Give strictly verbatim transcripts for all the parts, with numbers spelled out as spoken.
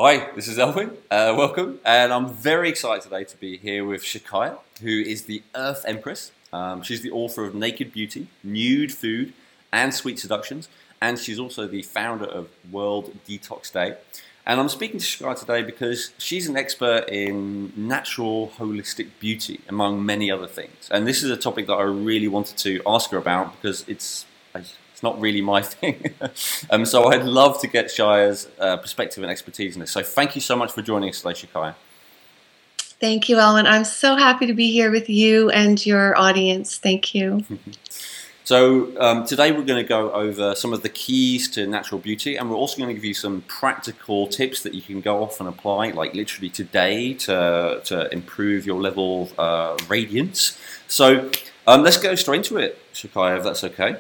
Hi, this is Elwin. Uh, welcome, and I'm very excited today to be here with Shakaya, who is the Earth Empress. Um, she's the author of Naked Beauty, Nude Food, and Sweet Seductions, and she's also the founder of World Detox Day. And I'm speaking to Shakaya today because she's an expert in natural, holistic beauty, among many other things. And this is a topic that I really wanted to ask her about because it's it's not really my thing. um, so I'd love to get Shaya's uh, perspective and expertise in this. So thank you so much for joining us today, Shakaya. Thank you, Elwin. I'm so happy to be here with you and your audience. Thank you. So um, today we're going to go over some of the keys to natural beauty, and we're also going to give you some practical tips that you can go off and apply, like literally today, to to improve your level of uh, radiance. So um, let's go straight into it, Shakaya, if that's okay.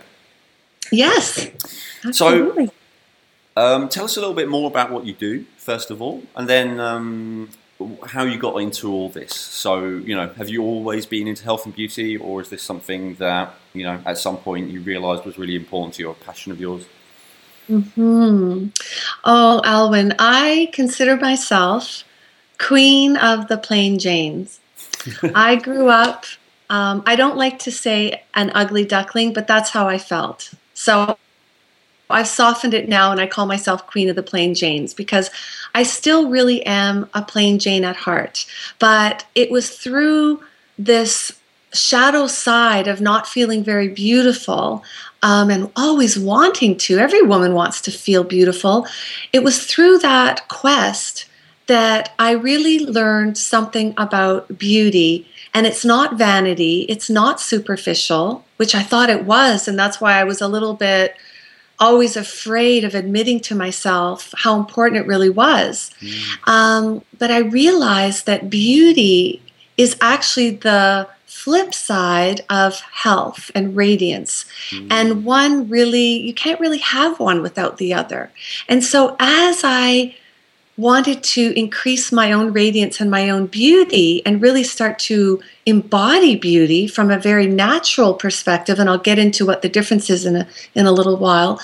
Yes, absolutely. So um, tell us a little bit more about what you do, first of all, and then um, how you got into all this. So, you know, have you always been into health and beauty, or is this something that, you know, at some point you realised was really important to you, a passion of yours? Mm-hmm. Oh, Elwin, I consider myself queen of the plain Janes. I grew up, um, I don't like to say an ugly duckling, but that's how I felt. So I've softened it now and I call myself Queen of the Plain Janes because I still really am a plain Jane at heart. But it was through this shadow side of not feeling very beautiful um, and always wanting to. Every woman wants to feel beautiful. It was through that quest that I really learned something about beauty. And it's not vanity. It's not superficial, which I thought it was. And that's why I was a little bit always afraid of admitting to myself how important it really was. Mm. Um, but I realized that beauty is actually the flip side of health and radiance. Mm. And one really, you can't really have one without the other. And so as I wanted to increase my own radiance and my own beauty and really start to embody beauty from a very natural perspective, and I'll get into what the difference is in a, in a little while,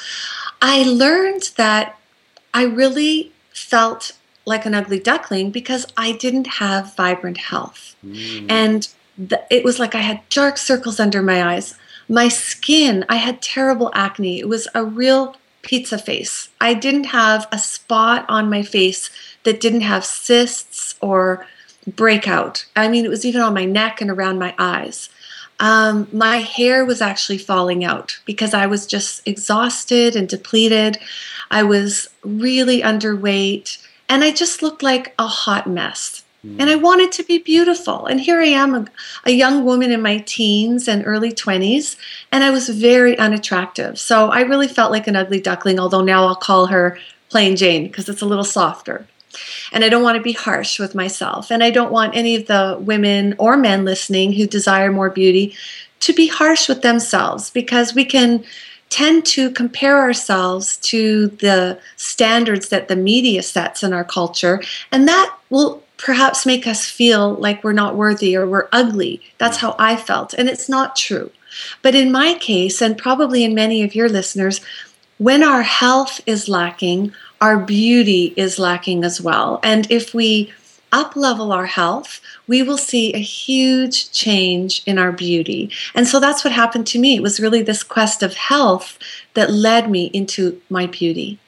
I learned that I really felt like an ugly duckling because I didn't have vibrant health. Mm. And the, it was like I had dark circles under my eyes. My skin, I had terrible acne. It was a real pizza face. I didn't have a spot on my face that didn't have cysts or breakout. I mean, it was even on my neck and around my eyes. Um, my hair was actually falling out because I was just exhausted and depleted. I was really underweight, and I just looked like a hot mess. And I wanted to be beautiful. And here I am, a, a young woman in my teens and early twenties, and I was very unattractive. So I really felt like an ugly duckling, although now I'll call her Plain Jane because it's a little softer. And I don't want to be harsh with myself. And I don't want any of the women or men listening who desire more beauty to be harsh with themselves, because we can tend to compare ourselves to the standards that the media sets in our culture, and that will perhaps make us feel like we're not worthy or we're ugly. That's how I felt, and it's not true. But in my case, and probably in many of your listeners, when our health is lacking, our beauty is lacking as well. And if we up-level our health, we will see a huge change in our beauty. And so that's what happened to me. It was really this quest of health that led me into my beauty.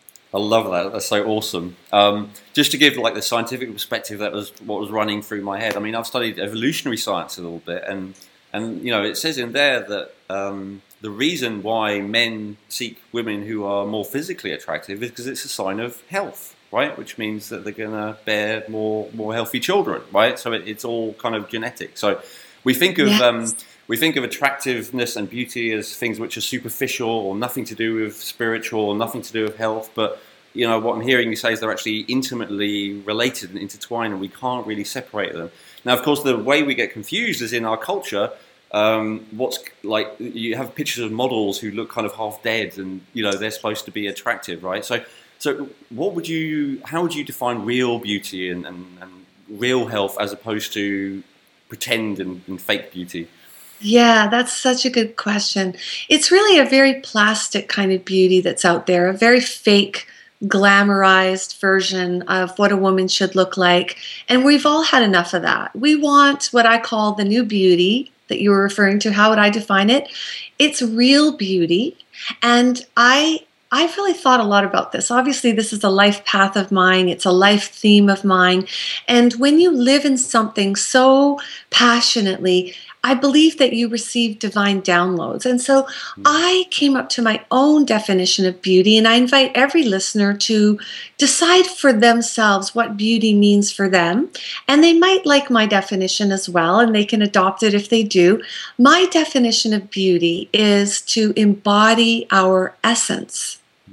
I love that. That's so awesome. Um, just to give like the scientific perspective, that was what was running through my head. I mean, I've studied evolutionary science a little bit, and and you know, it says in there that um, the reason why men seek women who are more physically attractive is because it's a sign of health, right? Which means that they're going to bear more more healthy children, right? So it, it's all kind of genetic. So we think of. Yes. Um, We think of attractiveness and beauty as things which are superficial or nothing to do with spiritual or nothing to do with health. But, you know, what I'm hearing you say is they're actually intimately related and intertwined, and we can't really separate them. Now, of course, the way we get confused is in our culture. Um, what's like you have pictures of models who look kind of half dead, and, you know, they're supposed to be attractive, right? So, so what would you? How would you define real beauty and, and, and real health as opposed to pretend and, and fake beauty? Yeah, that's such a good question. It's really a very plastic kind of beauty that's out there, a very fake glamorized version of what a woman should look like. And we've all had enough of that. We want what I call the new beauty that you were referring to. How would I define it? It's real beauty. And I I've really thought a lot about this. Obviously, this is a life path of mine. It's a life theme of mine. And when you live in something so passionately, I believe that you receive divine downloads. And so I came up to my own definition of beauty, and I invite every listener to decide for themselves what beauty means for them. And they might like my definition as well, and they can adopt it if they do. My definition of beauty is to embody our essence.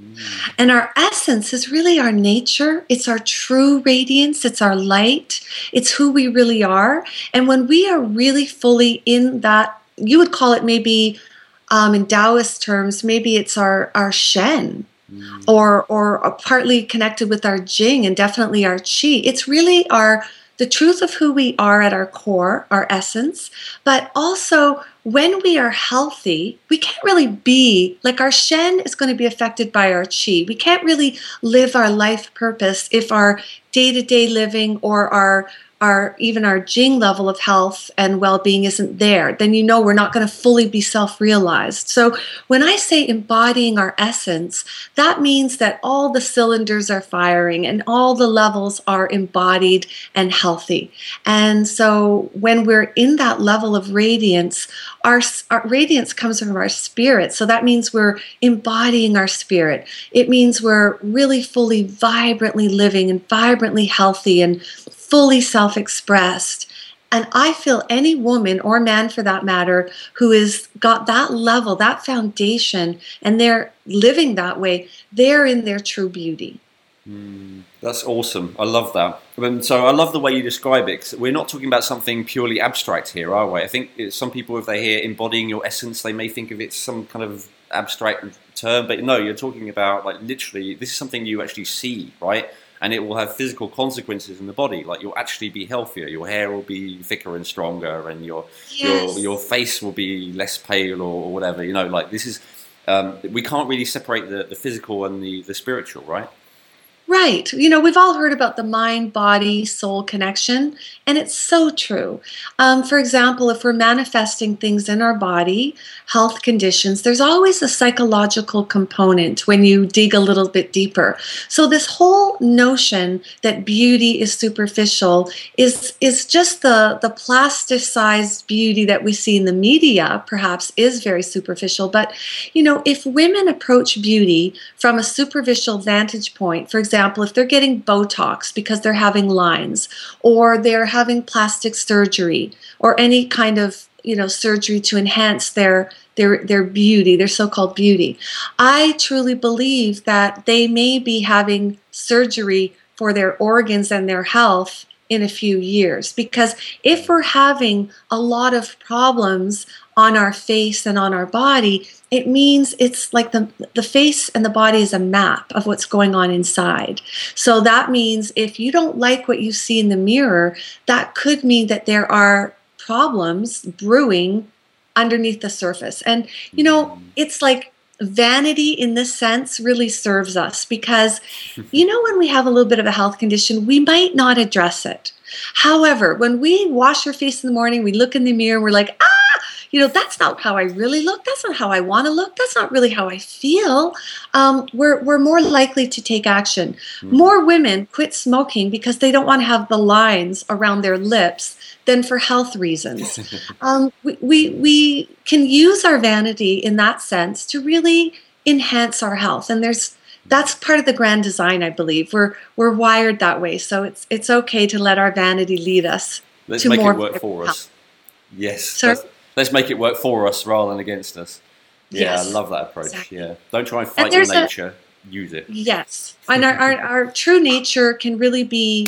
And our essence is really our nature. It's our true radiance. It's our light. It's who we really are. And when we are really fully in that, you would call it maybe um, in Taoist terms, maybe it's our, our Shen, mm. or, or partly connected with our Jing and definitely our Qi. It's really our the truth of who we are at our core, our essence, but also when we are healthy, we can't really be, like our Shen is going to be affected by our Qi. We can't really live our life purpose if our day-to-day living or our our even our Jing level of health and well-being isn't there. Then you know we're not going to fully be self-realized. So when I say embodying our essence, that means that all the cylinders are firing and all the levels are embodied and healthy. And so when we're in that level of radiance, our, our radiance comes from our spirit. So that means we're embodying our spirit. It means we're really fully vibrantly living and vibrantly healthy and fully self-expressed. And I feel any woman or man for that matter who has got that level, that foundation, and they're living that way, they're in their true beauty. Mm, that's awesome. I love that. I mean, so I love the way you describe it, 'cause we're not talking about something purely abstract here, are we? I think it's, some people, if they hear embodying your essence, they may think of it as some kind of abstract term, but no, you're talking about, like, literally, this is something you actually see, right? And it will have physical consequences in the body. Like, you'll actually be healthier. Your hair will be thicker and stronger, and your yes. your your face will be less pale or, or whatever. You know, like this is um, we can't really separate the, the physical and the, the spiritual, right? Right. You know, we've all heard about the mind, body, soul connection, and it's so true. Um, for example, if we're manifesting things in our body, health conditions, there's always a psychological component when you dig a little bit deeper. So this whole notion that beauty is superficial is is just the, the plasticized beauty that we see in the media, perhaps is very superficial. But, you know, if women approach beauty from a superficial vantage point, for example, example, if they're getting Botox because they're having lines, or they're having plastic surgery, or any kind of, you know, surgery to enhance their their their beauty, their so-called beauty, I truly believe that they may be having surgery for their organs and their health in a few years. Because if we're having a lot of problems on our face and on our body, it means it's like the the face and the body is a map of what's going on inside. So that means if you don't like what you see in the mirror, that could mean that there are problems brewing underneath the surface. And, you know, it's like vanity in this sense really serves us because, you know, when we have a little bit of a health condition, we might not address it. However, when we wash our face in the morning, we look in the mirror and we're like, ah, you know, that's not how I really look. That's not how I want to look. That's not really how I feel. Um, we're, we're more likely to take action. Mm. More women quit smoking because they don't want to have the lines around their lips than for health reasons. um, we, we, we can use our vanity in that sense to really enhance our health. And there's that's part of the grand design, I believe. We're we're wired that way, so it's it's okay to let our vanity lead us. Let's to make more it work for us. Yes. Sorry? Let's make it work for us rather than against us. Yeah, yes, I love that approach. exactly. Yeah, don't try and fight and your nature. A, use it. Yes, and our, our our true nature can really be,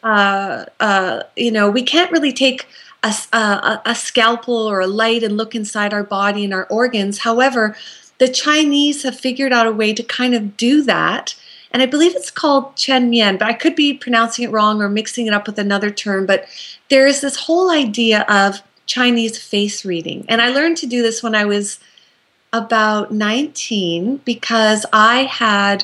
uh, uh, you know, we can't really take a, a a scalpel or a light and look inside our body and our organs. However, the Chinese have figured out a way to kind of do that, and I believe it's called Chen Mian, but I could be pronouncing it wrong or mixing it up with another term. But there is this whole idea of Chinese face reading, and I learned to do this when I was about nineteen because I had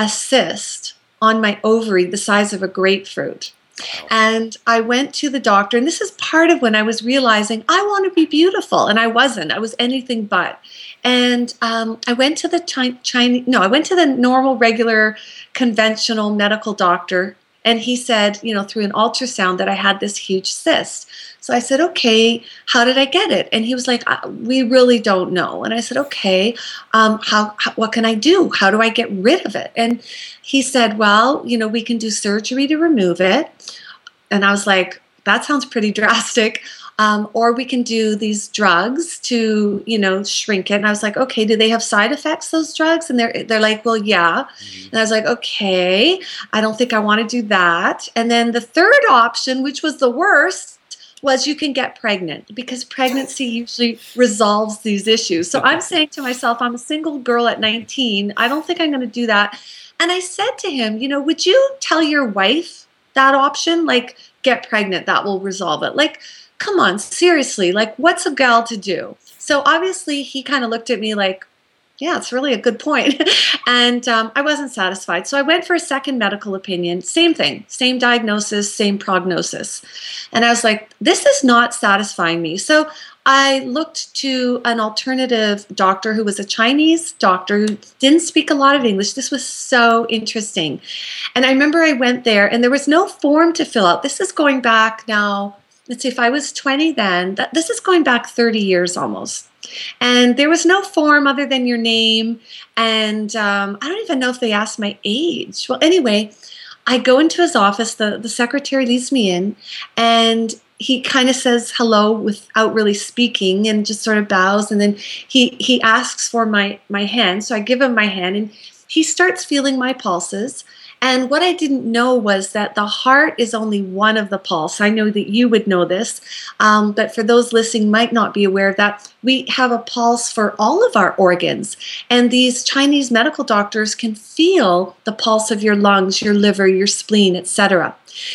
a cyst on my ovary the size of a grapefruit. Wow. And I went to the doctor, and this is part of when I was realizing I want to be beautiful, and I wasn't. I was anything but. And um, I went to the Chi- Chinese, no, I went to the normal, regular, conventional medical doctor, and he said, you know, through an ultrasound that I had this huge cyst. So I said, okay, how did I get it? And he was like, we really don't know. And I said, okay, um, how, how, what can I do? How do I get rid of it? And he said, well, you know, we can do surgery to remove it. And I was like, that sounds pretty drastic. Um, or we can do these drugs to, you know, shrink it. And I was like, okay, do they have side effects, those drugs? And they're they're like, well, yeah. Mm-hmm. And I was like, okay, I don't think I want to do that. And then the third option, which was the worst, was you can get pregnant, because pregnancy usually resolves these issues. So I'm saying to myself, I'm a single girl at nineteen. I don't think I'm going to do that. And I said to him, you know, would you tell your wife that option? Like, get pregnant, that will resolve it. Like, come on, seriously, like, what's a gal to do? So obviously he kind of looked at me like, yeah, it's really a good point. And um, I wasn't satisfied. So I went for a second medical opinion. Same thing, same diagnosis, same prognosis. And I was like, this is not satisfying me. So I looked to an alternative doctor who was a Chinese doctor who didn't speak a lot of English. This was so interesting. And I remember I went there, and there was no form to fill out. This is going back now, let's see, if I was twenty then, that, this is going back thirty years almost. And there was no form other than your name. And um, I don't even know if they asked my age. Well, anyway, I go into his office. The, the secretary leads me in, and he kind of says hello without really speaking, and just sort of bows. And then he, he asks for my, my hand. So I give him my hand, and he starts feeling my pulses. And what I didn't know was that the heart is only one of the pulse. I know that you would know this, um, but for those listening might not be aware of that, we have a pulse for all of our organs. And these Chinese medical doctors can feel the pulse of your lungs, your liver, your spleen, et cetera.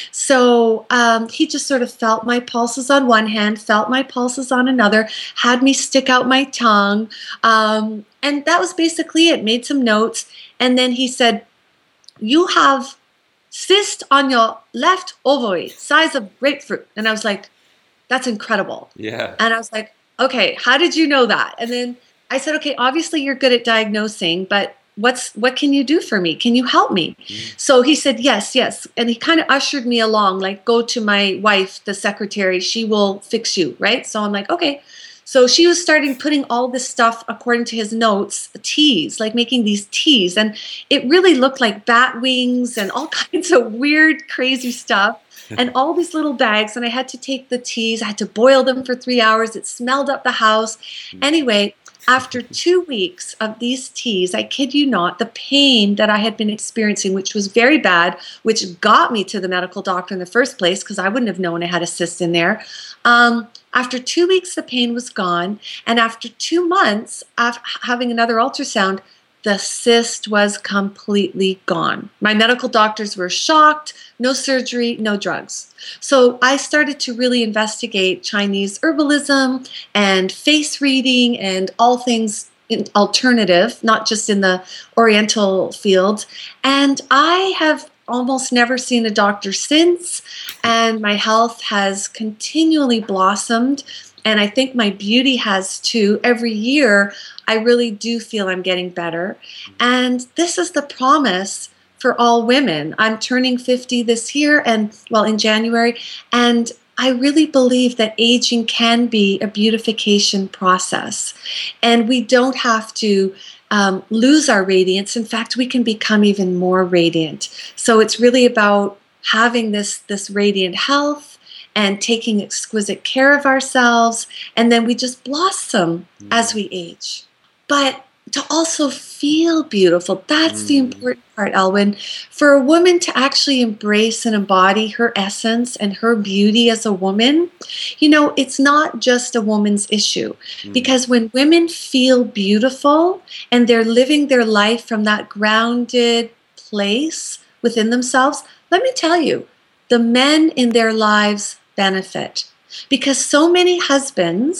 So um, he just sort of felt my pulses on one hand, felt my pulses on another, had me stick out my tongue. Um, and that was basically it, made some notes. And then he said, you have cyst on your left ovary, size of grapefruit. And I was like, that's incredible. Yeah. And I was like, okay, how did you know that? And then I said, okay, obviously you're good at diagnosing, but what's what can you do for me? Can you help me? Mm-hmm. So he said, yes, yes. And he kind of ushered me along, like, go to my wife, the secretary, she will fix you, right? So I'm like, okay. So she was starting putting all this stuff, according to his notes, teas, like making these teas. And it really looked like bat wings and all kinds of weird, crazy stuff. And all these little bags. And I had to take the teas. I had to boil them for three hours. It smelled up the house. Anyway, after two weeks of these teas, I kid you not, the pain that I had been experiencing, which was very bad, which got me to the medical doctor in the first place, because I wouldn't have known I had a cyst in there. Um, after two weeks, the pain was gone. And after two months of having another ultrasound, the cyst was completely gone. My medical doctors were shocked. No surgery, no drugs. So I started to really investigate Chinese herbalism and face reading and all things alternative, not just in the Oriental field. And I have almost never seen a doctor since, and my health has continually blossomed. And I think my beauty has too. Every year, I really do feel I'm getting better. And this is the promise for all women. I'm turning fifty this year, and well, in January, and I really believe that aging can be a beautification process. And we don't have to um, lose our radiance. In fact, we can become even more radiant. So it's really about having this, this radiant health and taking exquisite care of ourselves, and then we just blossom mm. as we age. But to also feel beautiful, that's mm. the important part, Elwyn. For a woman to actually embrace and embody her essence and her beauty as a woman, you know, it's not just a woman's issue. Mm. Because when women feel beautiful and they're living their life from that grounded place within themselves, let me tell you, the men in their lives benefit. Because so many husbands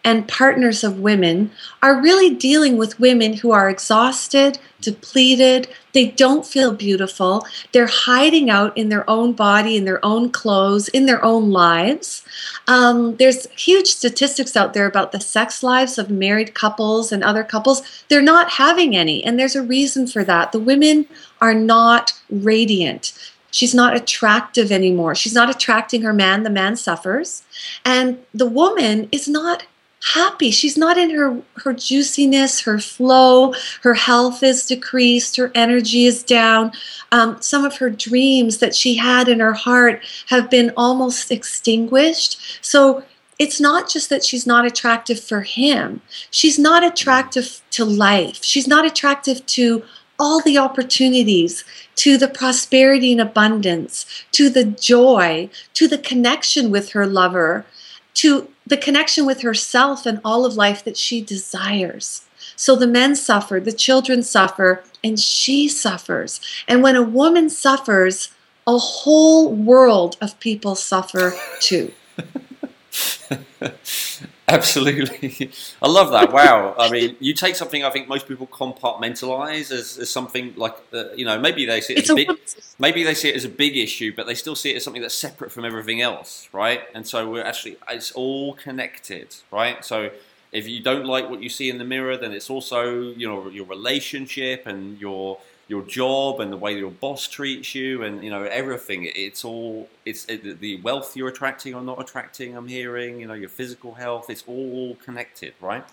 and partners of women are really dealing with women who are exhausted, depleted, they don't feel beautiful, they're hiding out in their own body, in their own clothes, in their own lives. Um, there's huge statistics out there about the sex lives of married couples and other couples. They're not having any, and there's a reason for that. The women are not radiant. She's not attractive anymore. She's not attracting her man. The man suffers. And the woman is not happy. She's not in her, her juiciness, her flow. Her health is decreased. Her energy is down. Um, some of her dreams that she had in her heart have been almost extinguished. So it's not just that she's not attractive for him. She's not attractive to life. She's not attractive to all the opportunities, to the prosperity and abundance, to the joy, to the connection with her lover, to the connection with herself and all of life that she desires. So the men suffer, the children suffer, and she suffers. And when a woman suffers, a whole world of people suffer too. Absolutely. I love that. Wow. I mean, you take something I think most people compartmentalize as, as something like, uh, you know, maybe they see it as a big, maybe they see it as a big issue, but they still see it as something that's separate from everything else, right? And so we're actually, it's all connected, right? So if you don't like what you see in the mirror, then it's also, you know, your relationship and your your job and the way your boss treats you and, you know, everything. It's all, it's it, the wealth you're attracting or not attracting, I'm hearing, you know, your physical health, it's all connected, right?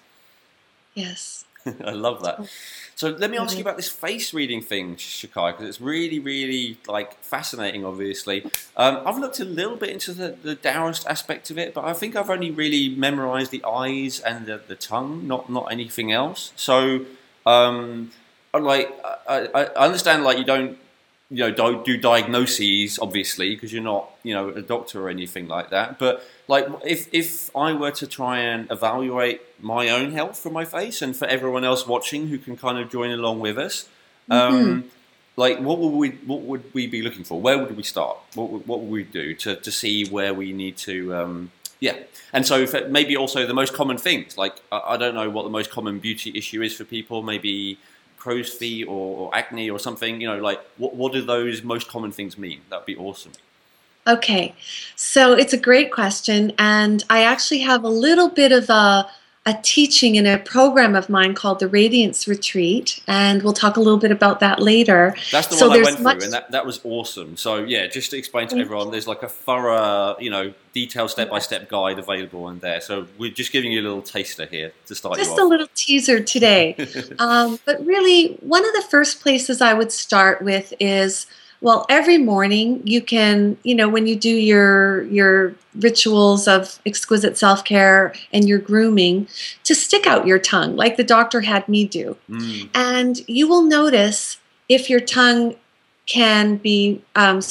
Yes. I love that. So let me ask you about this face reading thing, Shakai, because it's really, really like fascinating, obviously. Um, I've looked a little bit into the, the Taoist aspect of it, but I think I've only really memorized the eyes and the, the tongue, not, not anything else. So, um, like, I, I understand, like, you don't, you know, don't do diagnoses, obviously, because you're not, you know, a doctor or anything like that. But, like, if if I were to try and evaluate my own health from my face, and for everyone else watching who can kind of join along with us, um, mm-hmm. like, what would we what would we be looking for? Where would we start? What would, what would we do to to see where we need to? Um, yeah, and so for maybe also the most common things. Like, I, I don't know what the most common beauty issue is for people. Maybe crow's feet or, or acne or something, you know, like what, what do those most common things mean? That'd be awesome. Okay, so it's a great question, and I actually have a little bit of a, a teaching in a program of mine called the Radiance Retreat, and we'll talk a little bit about that later. That's the so one I went much... through, and that, that was awesome. So yeah, just to explain to everyone, there's like a thorough, you know, detailed step-by-step guide available in there. So we're just giving you a little taster here to start just you off. Just a little teaser today. um, but really, one of the first places I would start with is, well, every morning you can, you know, when you do your your rituals of exquisite self-care and your grooming, to stick out your tongue like the doctor had me do. Mm. And you will notice if your tongue can be um,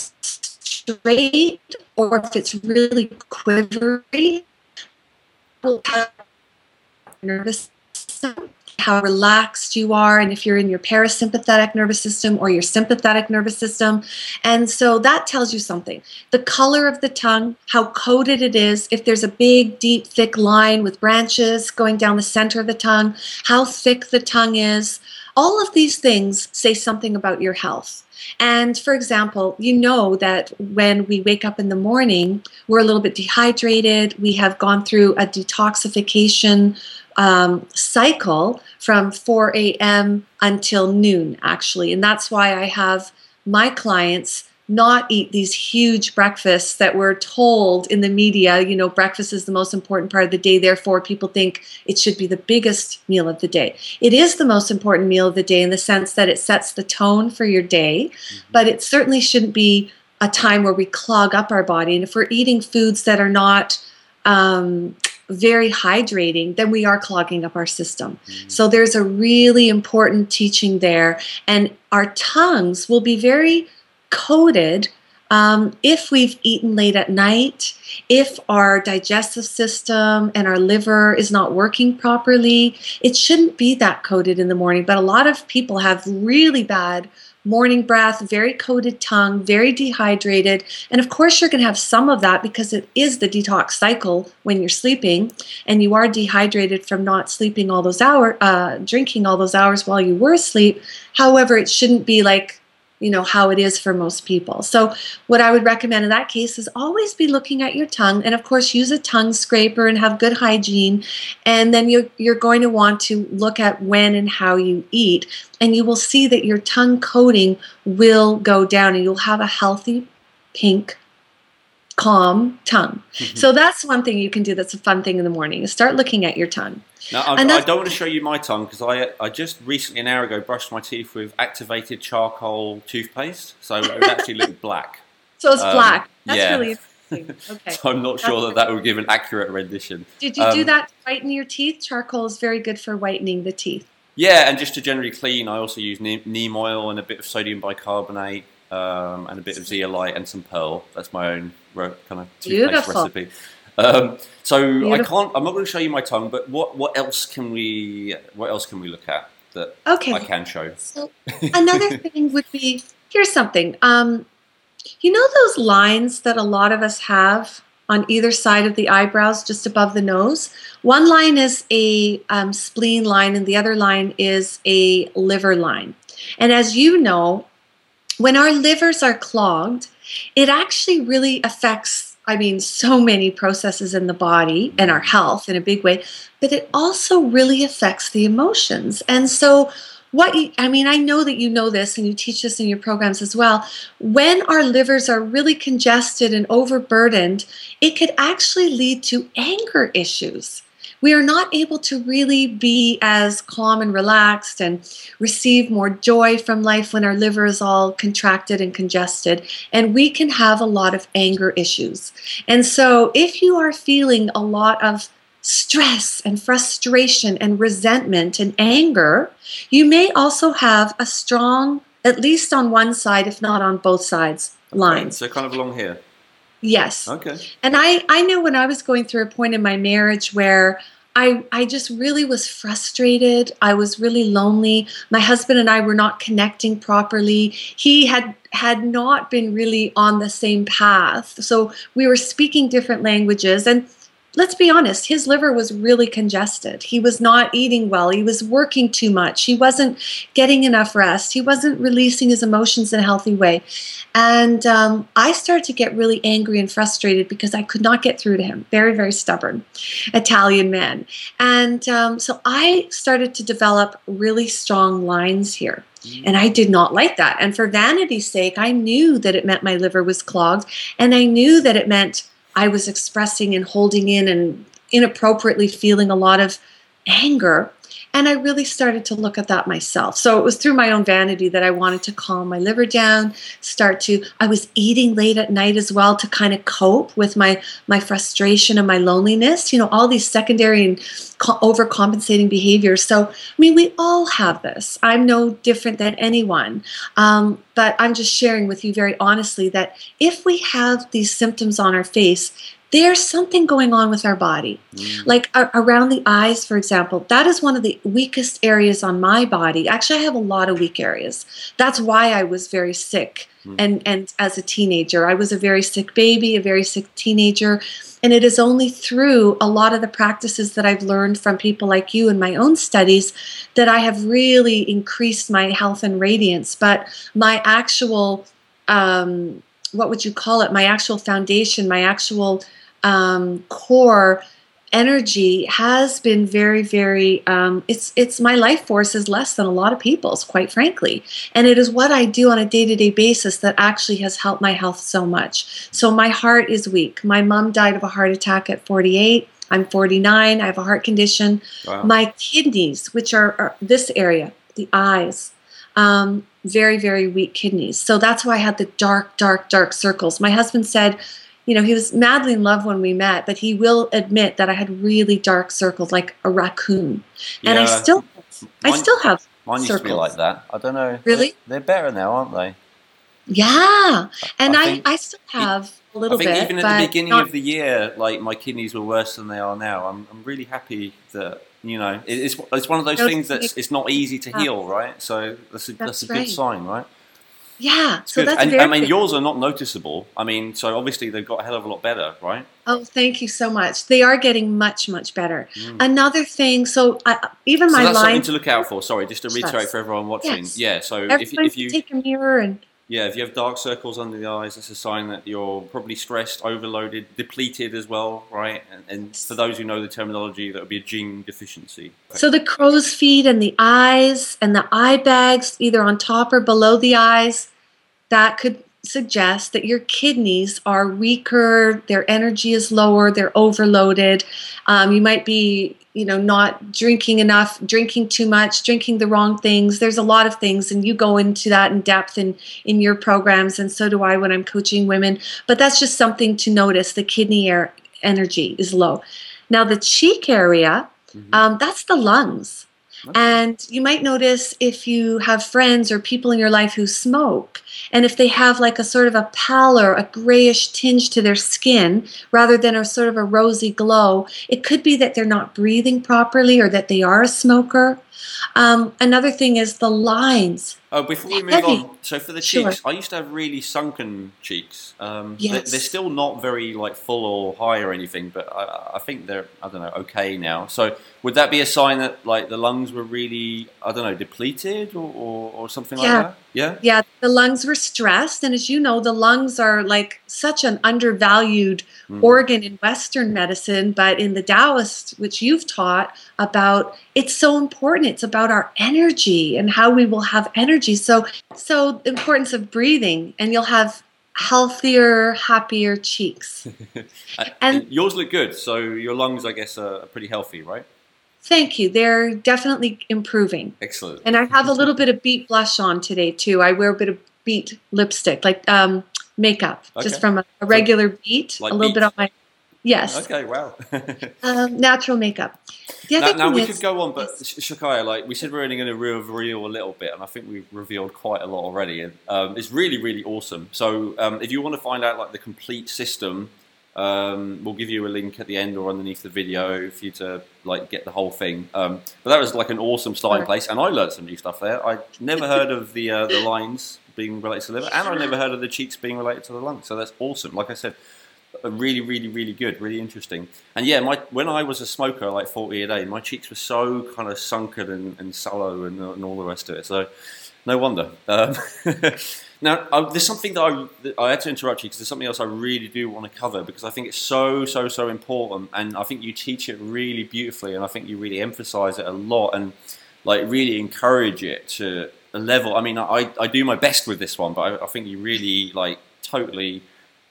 straight or if it's really quivery, nervous system, how relaxed you are, and if you're in your parasympathetic nervous system or your sympathetic nervous system. And so that tells you something. The color of the tongue, how coated it is, if there's a big, deep, thick line with branches going down the center of the tongue, how thick the tongue is. All of these things say something about your health. And for example, you know that when we wake up in the morning, we're a little bit dehydrated. We have gone through a detoxification um, cycle from four a.m. until noon, actually. And that's why I have my clients not eat these huge breakfasts that we're told in the media, you know, breakfast is the most important part of the day, therefore people think it should be the biggest meal of the day. It is the most important meal of the day in the sense that it sets the tone for your day, mm-hmm. but it certainly shouldn't be a time where we clog up our body. And if we're eating foods that are not um, very hydrating, then we are clogging up our system. Mm-hmm. So there's a really important teaching there. And our tongues will be very coated um, if we've eaten late at night, if our digestive system and our liver is not working properly. It shouldn't be that coated in the morning, but a lot of people have really bad morning breath, very coated tongue, very dehydrated. And of course, you're going to have some of that because it is the detox cycle when you're sleeping, and you are dehydrated from not sleeping all those hours, uh, drinking all those hours while you were asleep. However, it shouldn't be like, you know, how it is for most people. So what I would recommend in that case is always be looking at your tongue, and of course use a tongue scraper and have good hygiene. And then you're, you're going to want to look at when and how you eat, and you will see that your tongue coating will go down and you'll have a healthy, pink, calm tongue. Mm-hmm. So that's one thing you can do that's a fun thing in the morning, is start looking at your tongue. Now, I, I don't want to show you my tongue because I I just recently, an hour ago, brushed my teeth with activated charcoal toothpaste, so it would actually look black. So it's um, black. That's yeah. really interesting. Okay. So I'm not sure that that would give an accurate rendition. Did you um, do that to whiten your teeth? Charcoal is very good for whitening the teeth. Yeah, and just to generally clean, I also use neem oil and a bit of sodium bicarbonate um, and a bit of zeolite and some pearl. That's my own kind of toothpaste Beautiful. recipe. Um, so Beautiful. I can't. I'm not going to show you my tongue, but what, what else can we? What else can we look at that okay. I can show? So another thing would be, here's something. Um, you know those lines that a lot of us have on either side of the eyebrows, just above the nose? One line is a um, spleen line, and the other line is a liver line. And as you know, when our livers are clogged, it actually really affects, I mean, so many processes in the body and our health in a big way, but it also really affects the emotions. And so what you, I mean, I know that you know this and you teach this in your programs as well. When our livers are really congested and overburdened, it could actually lead to anger issues. We are not able to really be as calm and relaxed and receive more joy from life when our liver is all contracted and congested, and we can have a lot of anger issues. And so if you are feeling a lot of stress and frustration and resentment and anger, you may also have a strong, at least on one side, if not on both sides, lines. Okay, so kind of along here. Yes. Okay. And I, I know when I was going through a point in my marriage where I, I just really was frustrated. I was really lonely. My husband and I were not connecting properly. He had had not been really on the same path. So we were speaking different languages. And let's be honest, his liver was really congested. He was not eating well. He was working too much. He wasn't getting enough rest. He wasn't releasing his emotions in a healthy way. And um, I started to get really angry and frustrated because I could not get through to him. Very, very stubborn Italian man. And um, so I started to develop really strong lines here. And I did not like that. And for vanity's sake, I knew that it meant my liver was clogged. And I knew that it meant I was expressing and holding in and inappropriately feeling a lot of anger. And I really started to look at that myself. So it was through my own vanity that I wanted to calm my liver down, start to, I was eating late at night as well to kind of cope with my, my frustration and my loneliness, you know, all these secondary and co- overcompensating behaviors. So, I mean, we all have this. I'm no different than anyone. Um, but I'm just sharing with you very honestly that if we have these symptoms on our face, there's something going on with our body. Mm. Like uh, around the eyes, for example, that is one of the weakest areas on my body. Actually, I have a lot of weak areas. That's why I was very sick. Mm. And, and as a teenager, I was a very sick baby, a very sick teenager. And it is only through a lot of the practices that I've learned from people like you in my own studies that I have really increased my health and radiance. But my actual, um, what would you call it? My actual foundation, my actual um, core energy has been very, very, um, it's, it's my life force is less than a lot of people's, quite frankly. And it is what I do on a day-to-day basis that actually has helped my health so much. So my heart is weak. My mom died of a heart attack at forty-eight. I'm forty-nine. I have a heart condition. Wow. My kidneys, which are, are this area, the eyes, um, very, very weak kidneys. So that's why I had the dark, dark, dark circles. My husband said, you know, he was madly in love when we met, but he will admit that I had really dark circles, like a raccoon. Yeah, and I still, mine, I still have mine used circles. to be like that. I don't know. Really? They're, they're better now, aren't they? Yeah. And I, I, I, I still have a little bit. I think bit, even at the beginning not, of the year, like my kidneys were worse than they are now. I'm, I'm really happy that, you know, it, it's it's one of those things that's it's not easy to heal, right? So that's a, that's, that's a good right. sign, right? Yeah, It's so good. that's And I very mean, good. yours are not noticeable. I mean, so obviously they've got a hell of a lot better, right? Oh, thank you so much. They are getting much, much better. Mm. Another thing, so I, even So my that's something lines, to look out for. Sorry, just to reiterate yes, for everyone watching. yes. Yeah. So if Everyone if can you take a mirror and yeah if you have dark circles under the eyes, that's a sign that you're probably stressed, overloaded, depleted as well, right? And, and for those who know the terminology, that would be a gene deficiency. so the crow's feet and the eyes and the eye bags, either on top or below the eyes, that could suggest that your kidneys are weaker, their energy is lower, they're overloaded. Um, you might be, you know, not drinking enough, drinking too much, drinking the wrong things. There's a lot of things, and you go into that in depth in, in your programs, and so do I when I'm coaching women. But that's just something to notice. The kidney air energy is low. Now, the cheek area, Mm-hmm. um, that's the lungs. Okay. And you might notice if you have friends or people in your life who smoke, and if they have like a sort of a pallor, a grayish tinge to their skin, rather than a sort of a rosy glow, it could be that they're not breathing properly or that they are a smoker. Um, another thing is the lines. Oh, before we move Heavy. on, so for the Sure. cheeks, I used to have really sunken cheeks. Um, they- Yes. They're still not very like full or high or anything, but I, I think they're, I don't know, okay now. So would that be a sign that like the lungs were really, I don't know, depleted or, or, or something like Yeah. that? Yeah? Yeah, the lungs were stressed. And as you know, the lungs are like such an undervalued Mm. organ in Western medicine, but in the Taoist, which you've taught about, it's so important. It's about our energy and how we will have energy. So, so the importance of breathing, and you'll have healthier, happier cheeks. And And yours look good, so your lungs, I guess, are pretty healthy, right? thank you. They're definitely improving. Excellent. And I have a little bit of beet blush on today too. I wear a bit of beet lipstick, like um, makeup, Okay. just from a, a regular beet, Like a little beet? bit on my, yes, Okay, wow. um, natural makeup. The Now, other now thing we is, could go on, but yes. Sh- Shakaya, like we said, we're only going to reveal a little bit, and I think we've revealed quite a lot already. And um, it's really, really awesome. So, um, if you want to find out like the complete system, um, we'll give you a link at the end or underneath the video for you to like get the whole thing. Um, but that was like an awesome starting Sure. place, and I learned some new stuff there. I never heard of the uh, the lines being related to the liver, and I never heard of the cheeks being related to the lungs. So that's awesome. Like I said, really, really, really good, really interesting. And yeah, my when I was a smoker, like forty a day, my cheeks were so kind of sunken and, and sallow and, and all the rest of it. So no wonder. Um, now, uh, there's something that I, that I had to interrupt you because there's something else I really do want to cover because I think it's so, so, so important. And I think you teach it really beautifully, and I think you really emphasize it a lot and like really encourage it to a level. I mean, I, I do my best with this one, but I, I think you really like totally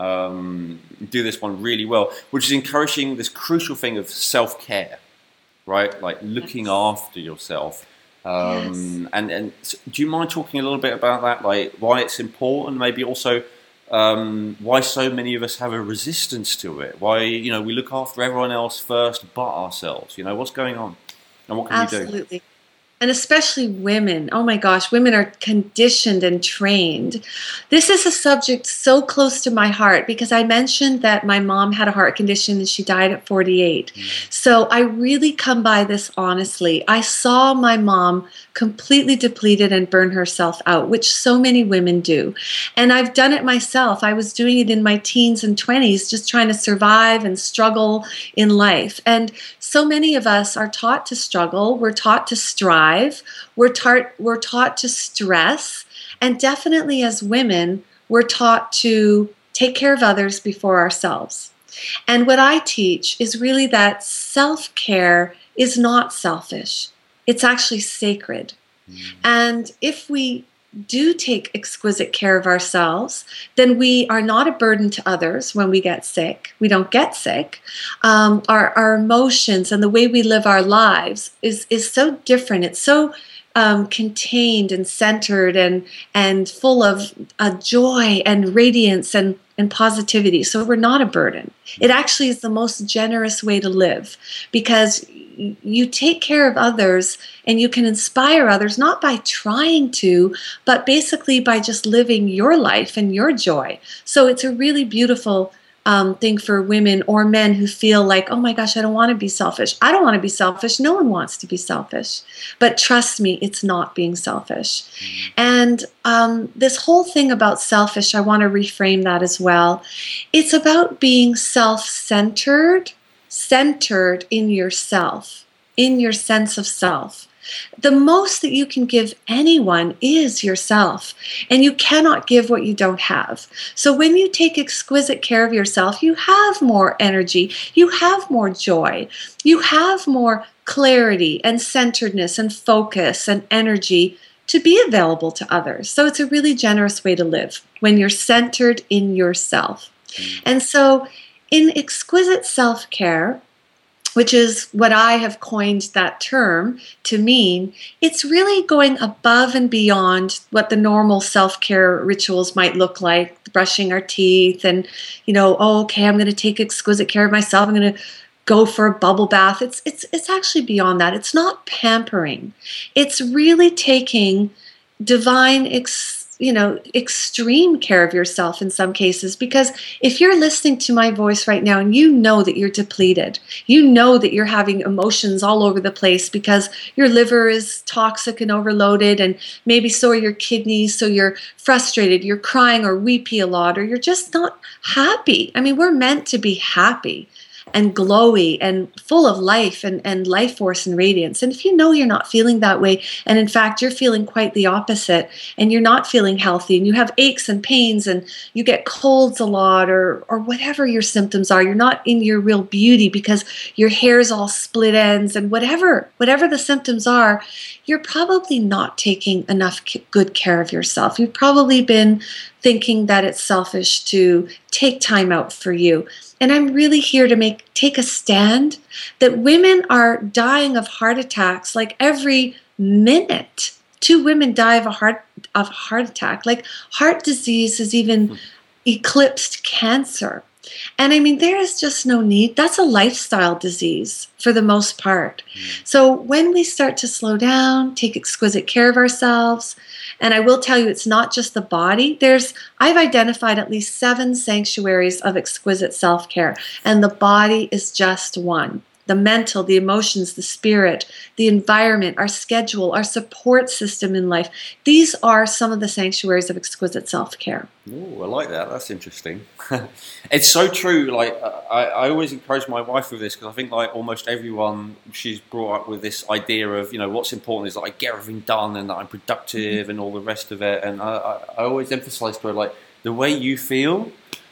um, do this one really well, which is encouraging this crucial thing of self-care, right? Like looking Yes. after yourself. Um, Yes. and, and do you mind talking a little bit about that? Like why it's important, maybe also um, why so many of us have a resistance to it? Why, you know, we look after everyone else first but ourselves, you know, what's going on? And what can we do? Absolutely. And especially women. Oh my gosh, women are conditioned and trained. This is a subject so close to my heart because I mentioned that my mom had a heart condition and she died at forty-eight. Mm. So I really come by this honestly. I saw my mom completely depleted and burn herself out, which so many women do. And I've done it myself. I was doing it in my teens and twenties, just trying to survive and struggle in life. And so many of us are taught to struggle. We're taught to strive. We're taught, we're taught to stress. And definitely as women, we're taught to take care of others before ourselves. And what I teach is really that self-care is not selfish. It's actually sacred. Mm. And if we do take exquisite care of ourselves, then we are not a burden to others when we get sick. We don't get sick. Um, our, our emotions and the way we live our lives is, is so different. It's so um, contained and centered and, and full of uh, joy and radiance and, and positivity. So we're not a burden. It actually is the most generous way to live because you take care of others and you can inspire others, not by trying to, but basically by just living your life and your joy. So it's a really beautiful um, thing for women or men who feel like, oh my gosh, I don't want to be selfish. I don't want to be selfish. No one wants to be selfish. But trust me, it's not being selfish. And um, this whole thing about selfish, I want to reframe that as well. It's about being self-centered, centered in yourself, in your sense of self. The most that you can give anyone is yourself, and you cannot give what you don't have. So when you take exquisite care of yourself, you have more energy, you have more joy, you have more clarity and centeredness and focus and energy to be available to others. So it's a really generous way to live when you're centered in yourself. And so in exquisite self-care, which is what I have coined that term to mean, it's really going above and beyond what the normal self-care rituals might look like, brushing our teeth and, you know, oh, okay, I'm going to take exquisite care of myself. I'm going to go for a bubble bath. It's it's it's actually beyond that. It's not pampering. It's really taking divine ex you know, extreme care of yourself in some cases, because if you're listening to my voice right now and you know that you're depleted, you know that you're having emotions all over the place because your liver is toxic and overloaded, and maybe so are your kidneys, so you're frustrated, you're crying or weepy a lot, or you're just not happy. I mean, we're meant to be happy and glowy and full of life and, and life force and radiance. And if you know you're not feeling that way, and in fact you're feeling quite the opposite, and you're not feeling healthy, and you have aches and pains, and you get colds a lot, or or whatever your symptoms are, you're not in your real beauty because your hair's all split ends, and whatever whatever the symptoms are, you're probably not taking enough good care of yourself. You've probably been thinking that it's selfish to take time out for you. And I'm really here to make take a stand that women are dying of heart attacks like every minute. Two women die of a heart of heart attack. Like heart disease has even eclipsed cancer. And I mean, there is just no need. That's a lifestyle disease for the most part. So when we start to slow down, take exquisite care of ourselves, and I will tell you, it's not just the body. There's, I've identified at least seven sanctuaries of exquisite self-care, and the body is just one. The mental, the emotions, the spirit, the environment, our schedule, our support system in life. These are some of the sanctuaries of exquisite self-care. Oh, I like that. That's interesting. It's so true. Like I, I always encourage my wife with this, because I think like almost everyone, she's brought up with this idea of, you know, what's important is that I get everything done and that I'm productive mm-hmm. and all the rest of it. And I, I, I always emphasize to her, like, the way you feel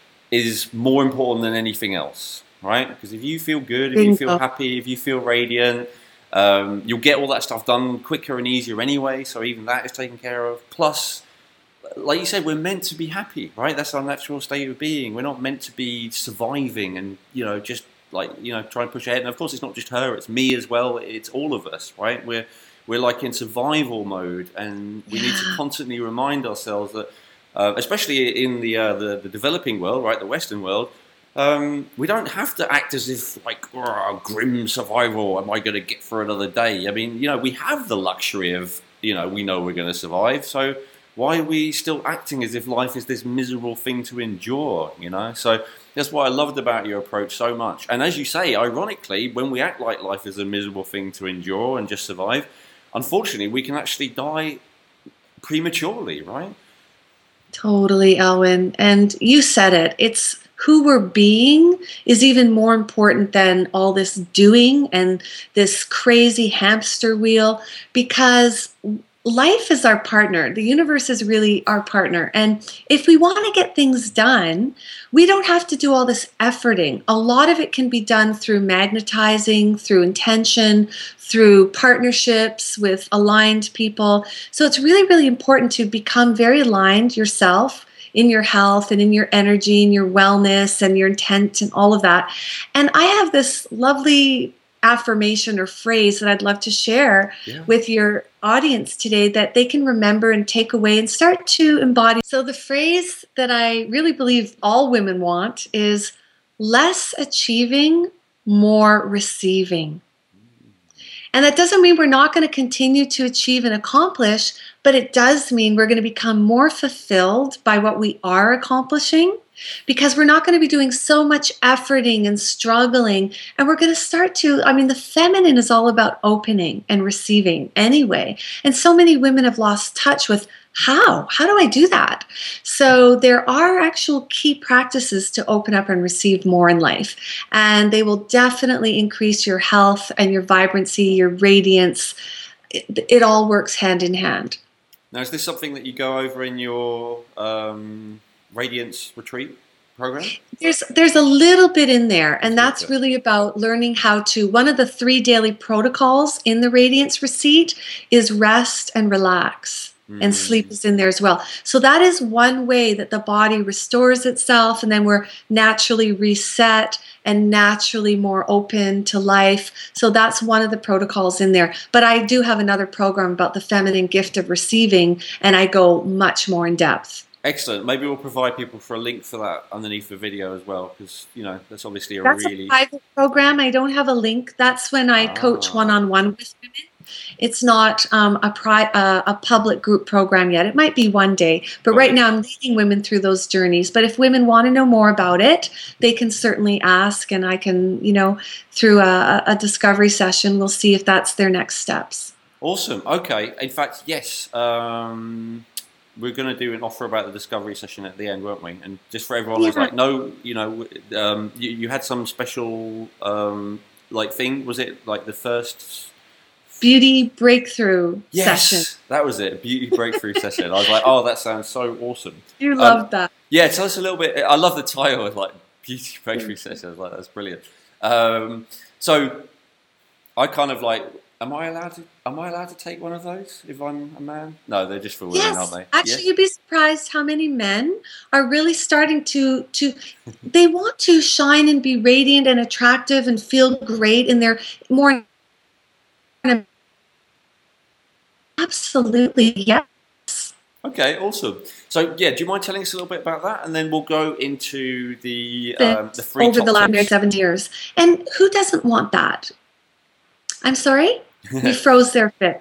is more important than anything else. Right? Because if you feel good, if you feel happy, if you feel radiant, um, you'll get all that stuff done quicker and easier anyway. So even that is taken care of. Plus, like you said, we're meant to be happy, right? That's our natural state of being. We're not meant to be surviving and, you know, just like, you know, try and push ahead. And of course, it's not just her, it's me as well. It's all of us, right? We're, we're like in survival mode, and we need to constantly remind ourselves that, uh, especially in the, uh, the, the developing world, right, the Western world, Um, we don't have to act as if, like, oh, grim survival, am I going to get through another day? I mean, you know, we have the luxury of, you know, we know we're going to survive, so why are we still acting as if life is this miserable thing to endure, you know? So that's what I loved about your approach so much. And as you say, ironically, when we act like life is a miserable thing to endure and just survive, unfortunately, we can actually die prematurely, right? Totally, Elwyn. And you said it. It's who we're being is even more important than all this doing and this crazy hamster wheel, because life is our partner. The universe is really our partner. And if we want to get things done, we don't have to do all this efforting. A lot of it can be done through magnetizing, through intention, through partnerships with aligned people. So it's really, really important to become very aligned yourself in your health and in your energy and your wellness and your intent and all of that. And I have this lovely affirmation or phrase that I'd love to share yeah. with your audience today that they can remember and take away and start to embody. So the phrase that I really believe all women want is less achieving, more receiving. And that doesn't mean we're not going to continue to achieve and accomplish, but it does mean we're going to become more fulfilled by what we are accomplishing, because we're not going to be doing so much efforting and struggling. And we're going to start to, I mean, the feminine is all about opening and receiving anyway. And so many women have lost touch with how? How do I do that? So there are actual key practices to open up and receive more in life. And they will definitely increase your health and your vibrancy, your radiance. It, it all works hand in hand. Now, is this something that you go over in your um, Radiance Retreat program? There's there's a little bit in there, and that's really about learning how to, one of the three daily protocols in the Radiance Retreat is rest and relax. Mm. And sleep is in there as well. So that is one way that the body restores itself, and then we're naturally reset and naturally more open to life. So that's one of the protocols in there. But I do have another program about the feminine gift of receiving, and I go much more in depth. Excellent. Maybe we'll provide people for a link for that underneath the video as well, because, you know, that's obviously a that's really... That's a private program. I don't have a link. That's when I ah. coach one-on-one with women. It's not um, a, pri- uh, a public group program yet. It might be one day. But right now I'm leading women through those journeys. But if women want to know more about it, they can certainly ask, and I can, you know, through a, a discovery session, we'll see if that's their next steps. Awesome. Okay. In fact, yes. Um... We're going to do an offer about the discovery session at the end, weren't we? And just for everyone who's yeah. like, no, you know, um, you, you had some special um, like thing. Was it like the first beauty breakthrough yes, session? That was it, beauty breakthrough session. I was like, oh, that sounds so awesome. You um, loved that. Yeah, tell us a little bit. I love the title, like beauty breakthrough session. I was like, that's brilliant. Um, so I kind of like. Am I allowed to? Am I allowed to take one of those if I'm a man? No, they're just for women, yes. aren't they? Actually, yeah? You'd be surprised how many men are really starting to to. They want to shine and be radiant and attractive and feel great in their more. Absolutely, yes. Okay, awesome. So, yeah, do you mind telling us a little bit about that, and then we'll go into the um, the free over top the last tips. seven years. And who doesn't want that? I'm sorry. You froze there, Fit.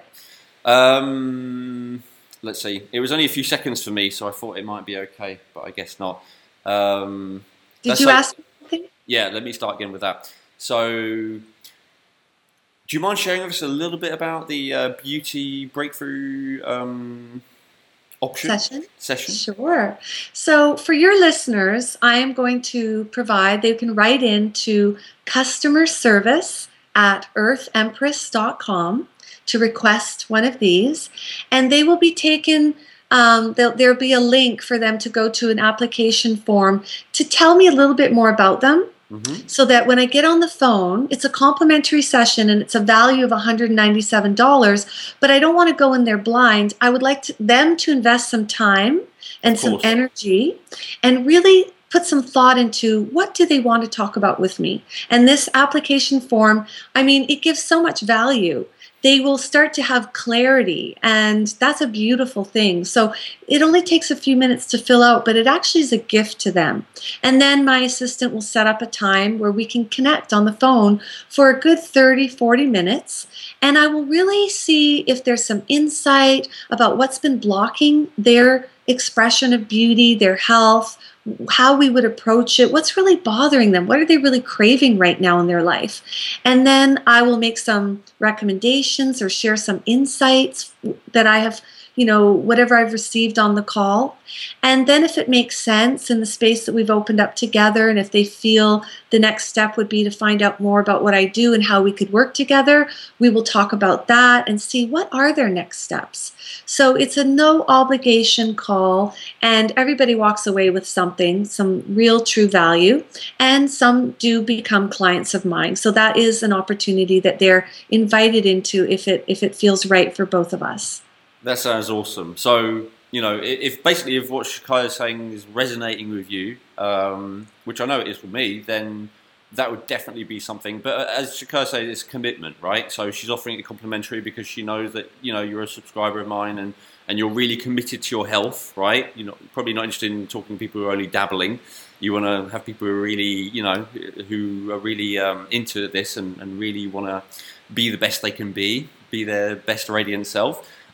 Um, let's see. It was only a few seconds for me, so I thought it might be okay, but I guess not. Um, Did you like, ask me something? Yeah, let me start again with that. So, do you mind sharing with us a little bit about the uh, beauty breakthrough um, option? Session? Session? Sure. So, for your listeners, I am going to provide, they can write in to customer service at earth empress dot com to request one of these, and they will be taken, um, there'll be a link for them to go to an application form to tell me a little bit more about them, mm-hmm. so that when I get on the phone, it's a complimentary session and it's a value of one hundred ninety-seven dollars, but I don't want to go in there blind. I would like to, them to invest some time and some energy and really put some thought into what do they want to talk about with me. And this application form, I mean, it gives so much value. They will start to have clarity, and that's a beautiful thing. So it only takes a few minutes to fill out, but it actually is a gift to them. And then my assistant will set up a time where we can connect on the phone for a good thirty, forty minutes, and I will really see if there's some insight about what's been blocking their expression of beauty, their health, how we would approach it, what's really bothering them, what are they really craving right now in their life. And then I will make some recommendations or share some insights that I have, you know, whatever I've received on the call. And then if it makes sense in the space that we've opened up together, and if they feel the next step would be to find out more about what I do and how we could work together, we will talk about that and see what are their next steps. So it's a no obligation call, and everybody walks away with something, some real true value, and some do become clients of mine. So that is an opportunity that they're invited into if it if it feels right for both of us. That sounds awesome. So, you know, if basically if what Shakaya is saying is resonating with you, um, which I know it is for me, then that would definitely be something. But as Shakaya said, it's commitment, right? So she's offering it complimentary because she knows that, you know, you're a subscriber of mine and, and you're really committed to your health, right? You're not, probably not interested in talking to people who are only dabbling. You want to have people who are really, you know, who are really um, into this and, and really want to be the best they can be, be their best radiant self.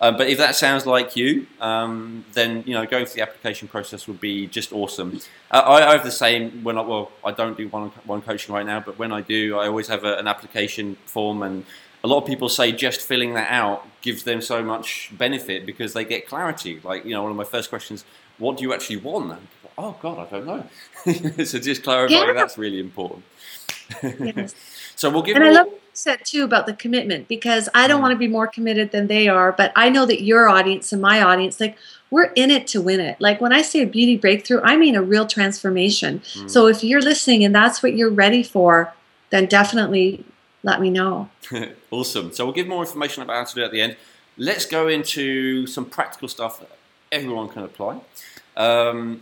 Um, but if that sounds like you, um, then you know going through the application process would be just awesome. Uh, I, I have the same when I well I don't do one one coaching right now, but when I do, I always have a, an application form, and a lot of people say just filling that out gives them so much benefit because they get clarity. Like you know, one of my first questions, what do you actually want? And people, oh God, I don't know. So just clarifying Yeah. that's really important. Yes. So we'll give. And I more, love what you said too about the commitment, because I don't Mm. want to be more committed than they are, but I know that your audience and my audience, like we're in it to win it. Like when I say a beauty breakthrough, I mean a real transformation. Mm. So if you're listening and that's what you're ready for, then definitely let me know. Awesome. So we'll give more information about how to do it at the end. Let's go into some practical stuff that everyone can apply. Um,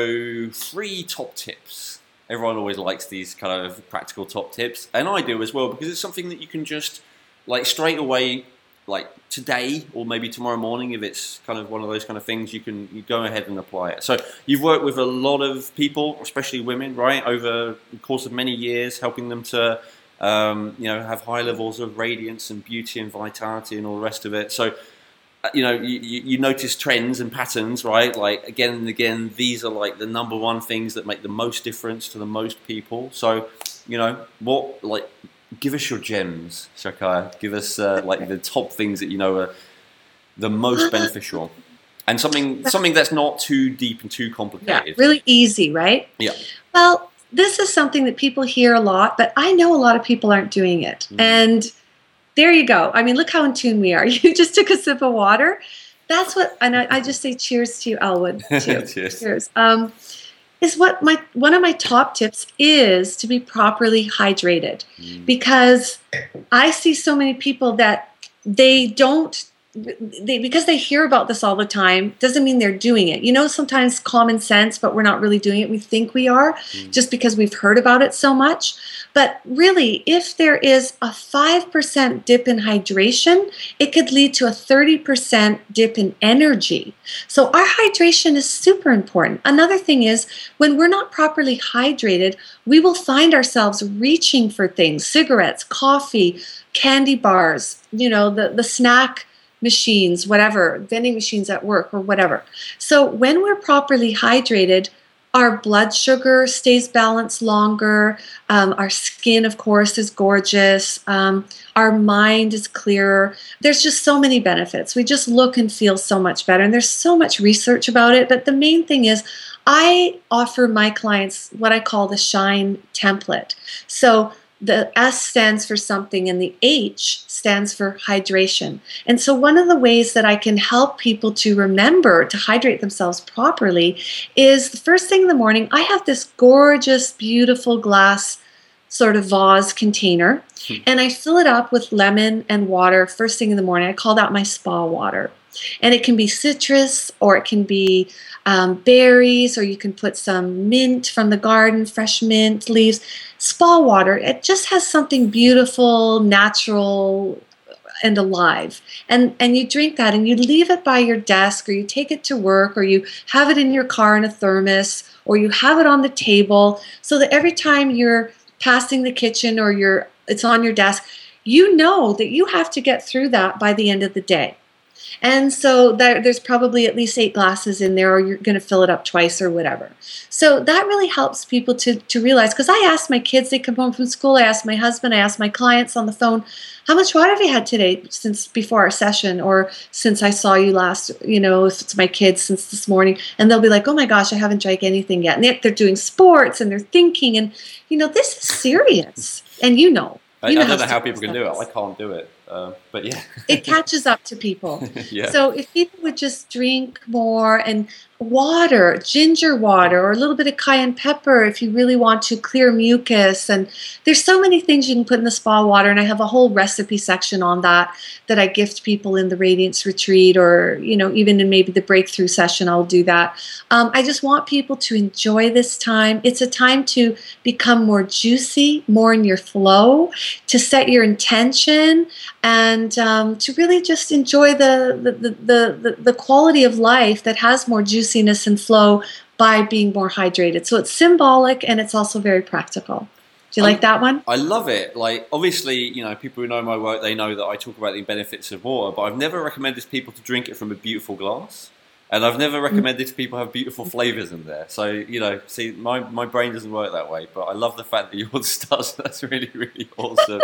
so three top tips. Everyone always likes these kind of practical top tips, and I do as well because it's something that you can just like straight away, like today or maybe tomorrow morning, if it's kind of one of those kind of things, you can you go ahead and apply it. So you've worked with a lot of people, especially women, right, over the course of many years, helping them to um, you know have high levels of radiance and beauty and vitality and all the rest of it. So you know, you, you notice trends and patterns, right? Like again and again, these are like the number one things that make the most difference to the most people. So, you know, what like, give us your gems, Shakaya. Give us uh, like the top things that you know are the most beneficial, and something something that's not too deep and too Yeah, complicated. really easy, right? Yeah. Well, this is something that people hear a lot, but I know a lot of people aren't doing it. Mm. And there you go. I mean, look how in tune we are. You just took a sip of water. That's what, and I, I just say cheers to you, Elwood. Too. Cheers. Cheers. Um, is what my one of my top tips is to be properly hydrated, Mm. because I see so many people that they don't. They, because they hear about this all the time doesn't mean they're doing it. You know, sometimes common sense, but we're not really doing it. We think we are Mm. just because we've heard about it so much. But really, if there is a five percent dip in hydration, it could lead to a thirty percent dip in energy. So our hydration is super important. Another thing is when we're not properly hydrated, we will find ourselves reaching for things, cigarettes, coffee, candy bars, you know, the, the snack machines, whatever, vending machines at work or whatever. So when we're properly hydrated, our blood sugar stays balanced longer. Um, our skin, of course, is gorgeous. Um, our mind is clearer. There's just so many benefits. We just look and feel so much better. And there's so much research about it. But the main thing is I offer my clients what I call the SHINE template. So the S stands for something and the H stands for hydration. And so one of the ways that I can help people to remember to hydrate themselves properly is the first thing in the morning, I have this gorgeous, beautiful glass sort of vase container, and I fill it up with lemon and water first thing in the morning. I call that my spa water. And it can be citrus, or it can be um, berries, or you can put some mint from the garden, fresh mint leaves. Spa water, it just has something beautiful, natural, and alive. And and you drink that and you leave it by your desk, or you take it to work, or you have it in your car in a thermos, or you have it on the table, so that every time you're passing the kitchen or you're it's on your desk, you know that you have to get through that by the end of the day. And so there, there's probably at least eight glasses in there, or you're going to fill it up twice or whatever. So that really helps people to, to realize, because I ask my kids, they come home from school, I ask my husband, I ask my clients on the phone, how much water have you had today since before our session, or since I saw you last, you know, if it's my kids, since this morning. And they'll be like, oh my gosh, I haven't drank anything yet. And they're, they're doing sports and they're thinking, and, you know, this is serious. And you know. I, you I know don't know how serious people can that do it. is. I can't do it. Uh, but yeah. It catches up to people. Yeah. So if people would just drink more, and water, ginger water, or a little bit of cayenne pepper if you really want to clear mucus. And there's so many things you can put in the spa water, and I have a whole recipe section on that that I gift people in the Radiance Retreat, or, you know, even in maybe the breakthrough session, I'll do that. Um, I just want people to enjoy this time. It's a time to become more juicy, more in your flow, to set your intention, and um, to really just enjoy the the, the, the the quality of life that has more juiciness and flow by being more hydrated. So it's symbolic, and it's also very practical. Do you I, like that one? I love it. Like, obviously, you know, people who know my work, they know that I talk about the benefits of water, but I've never recommended people to drink it from a beautiful glass. And I've never recommended to people have beautiful flavors in there. So, you know, see, my, my brain doesn't work that way, but I love the fact that yours does. That's really, really awesome.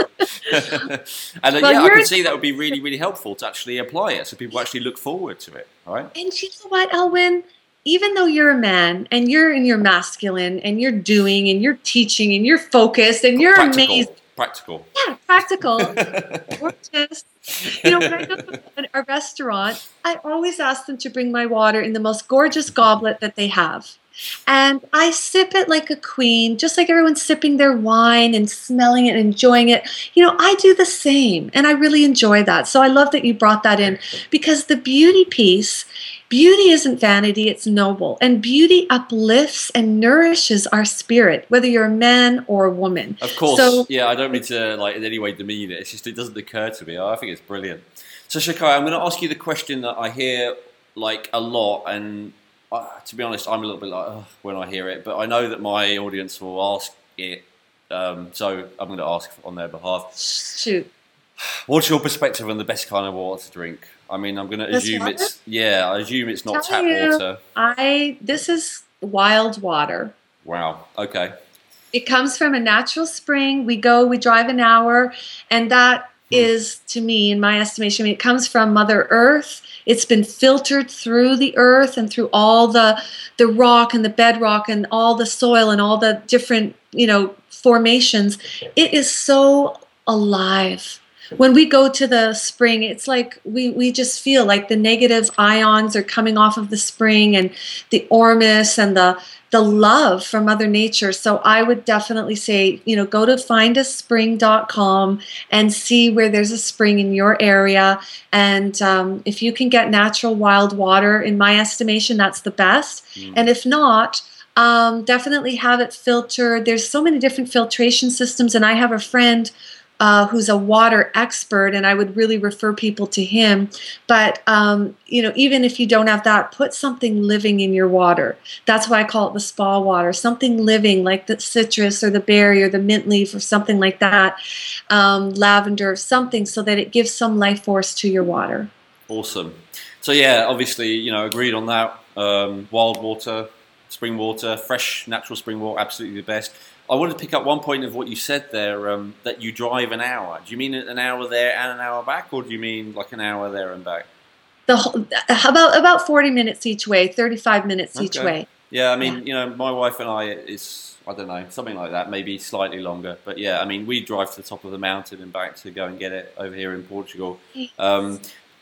And uh, Well, yeah, I you're- can see that would be really, really helpful to actually apply it so people actually look forward to it, right? And you know what, Elwin? Even though you're a man and you're in your masculine and you're doing and you're teaching and you're focused and you're Practical. amazing. Practical. Yeah, practical. Gorgeous. You know, when I go to a restaurant, I always ask them to bring my water in the most gorgeous goblet that they have. And I sip it like a queen, just like everyone's sipping their wine and smelling it and enjoying it. You know, I do the same, and I really enjoy that. So I love that you brought that in, because the beauty piece, beauty isn't vanity, it's noble. And beauty uplifts and nourishes our spirit, whether you're a man or a woman. Of course, So, yeah, I don't mean to like in any way demean it. It's just it doesn't occur to me. I think it's brilliant. So Shakai, I'm going to ask you the question that I hear like a lot, and uh, to be honest, I'm a little bit like oh, when I hear it, but I know that my audience will ask it, um, so I'm going to ask on their behalf. shoot. What's your perspective on the best kind of water to drink? I mean, I'm going to This assume water? it's yeah, I assume it's not Tell tap you. water. I this is wild water. Wow. Okay. It comes from a natural spring. We go, we drive an hour, and that is, to me, in my estimation, I mean, it comes from Mother Earth. It's been filtered through the earth and through all the the rock and the bedrock and all the soil and all the different, you know, formations. It is so alive. When we go to the spring, it's like we, we just feel like the negative ions are coming off of the spring and the ormus and the the love from Mother Nature. So I would definitely say, you know, go to find a spring dot com and see where there's a spring in your area. And um, if you can get natural wild water, in my estimation, that's the best. Mm. And if not, um, definitely have it filtered. There's so many different filtration systems, and I have a friend Uh, who's a water expert, and I would really refer people to him. But, um, you know, even if you don't have that, put something living in your water. That's why I call it the spa water, something living like the citrus or the berry or the mint leaf or something like that, um, lavender, something, so that it gives some life force to your water. Awesome. So yeah, obviously, you know, agreed on that. Um, wild water, spring water, fresh natural spring water, absolutely the best. I wanted to pick up one point of what you said there, um, that you drive an hour. Do you mean an hour there and an hour back, or do you mean like an hour there and back? The whole, about about forty minutes each way, thirty-five minutes each Okay. way. Yeah, I mean, Yeah. you know, my wife and I, it's, I don't know, something like that, maybe slightly longer. But yeah, I mean, we drive to the top of the mountain and back to go and get it over here in Portugal. Um,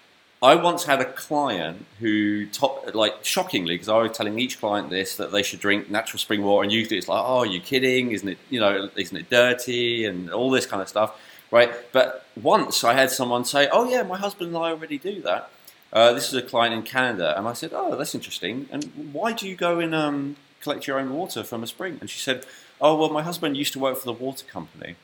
I once had a client who, top, like, shockingly, because I was telling each client this, that they should drink natural spring water, and usually it's like, oh, are you kidding? Isn't it, you know, isn't it dirty and all this kind of stuff, right? But once I had someone say, oh yeah, my husband and I already do that. Uh, this is a client in Canada, and I said, oh, that's interesting. And why do you go and um, collect your own water from a spring? And she said, oh, well, my husband used to work for the water company.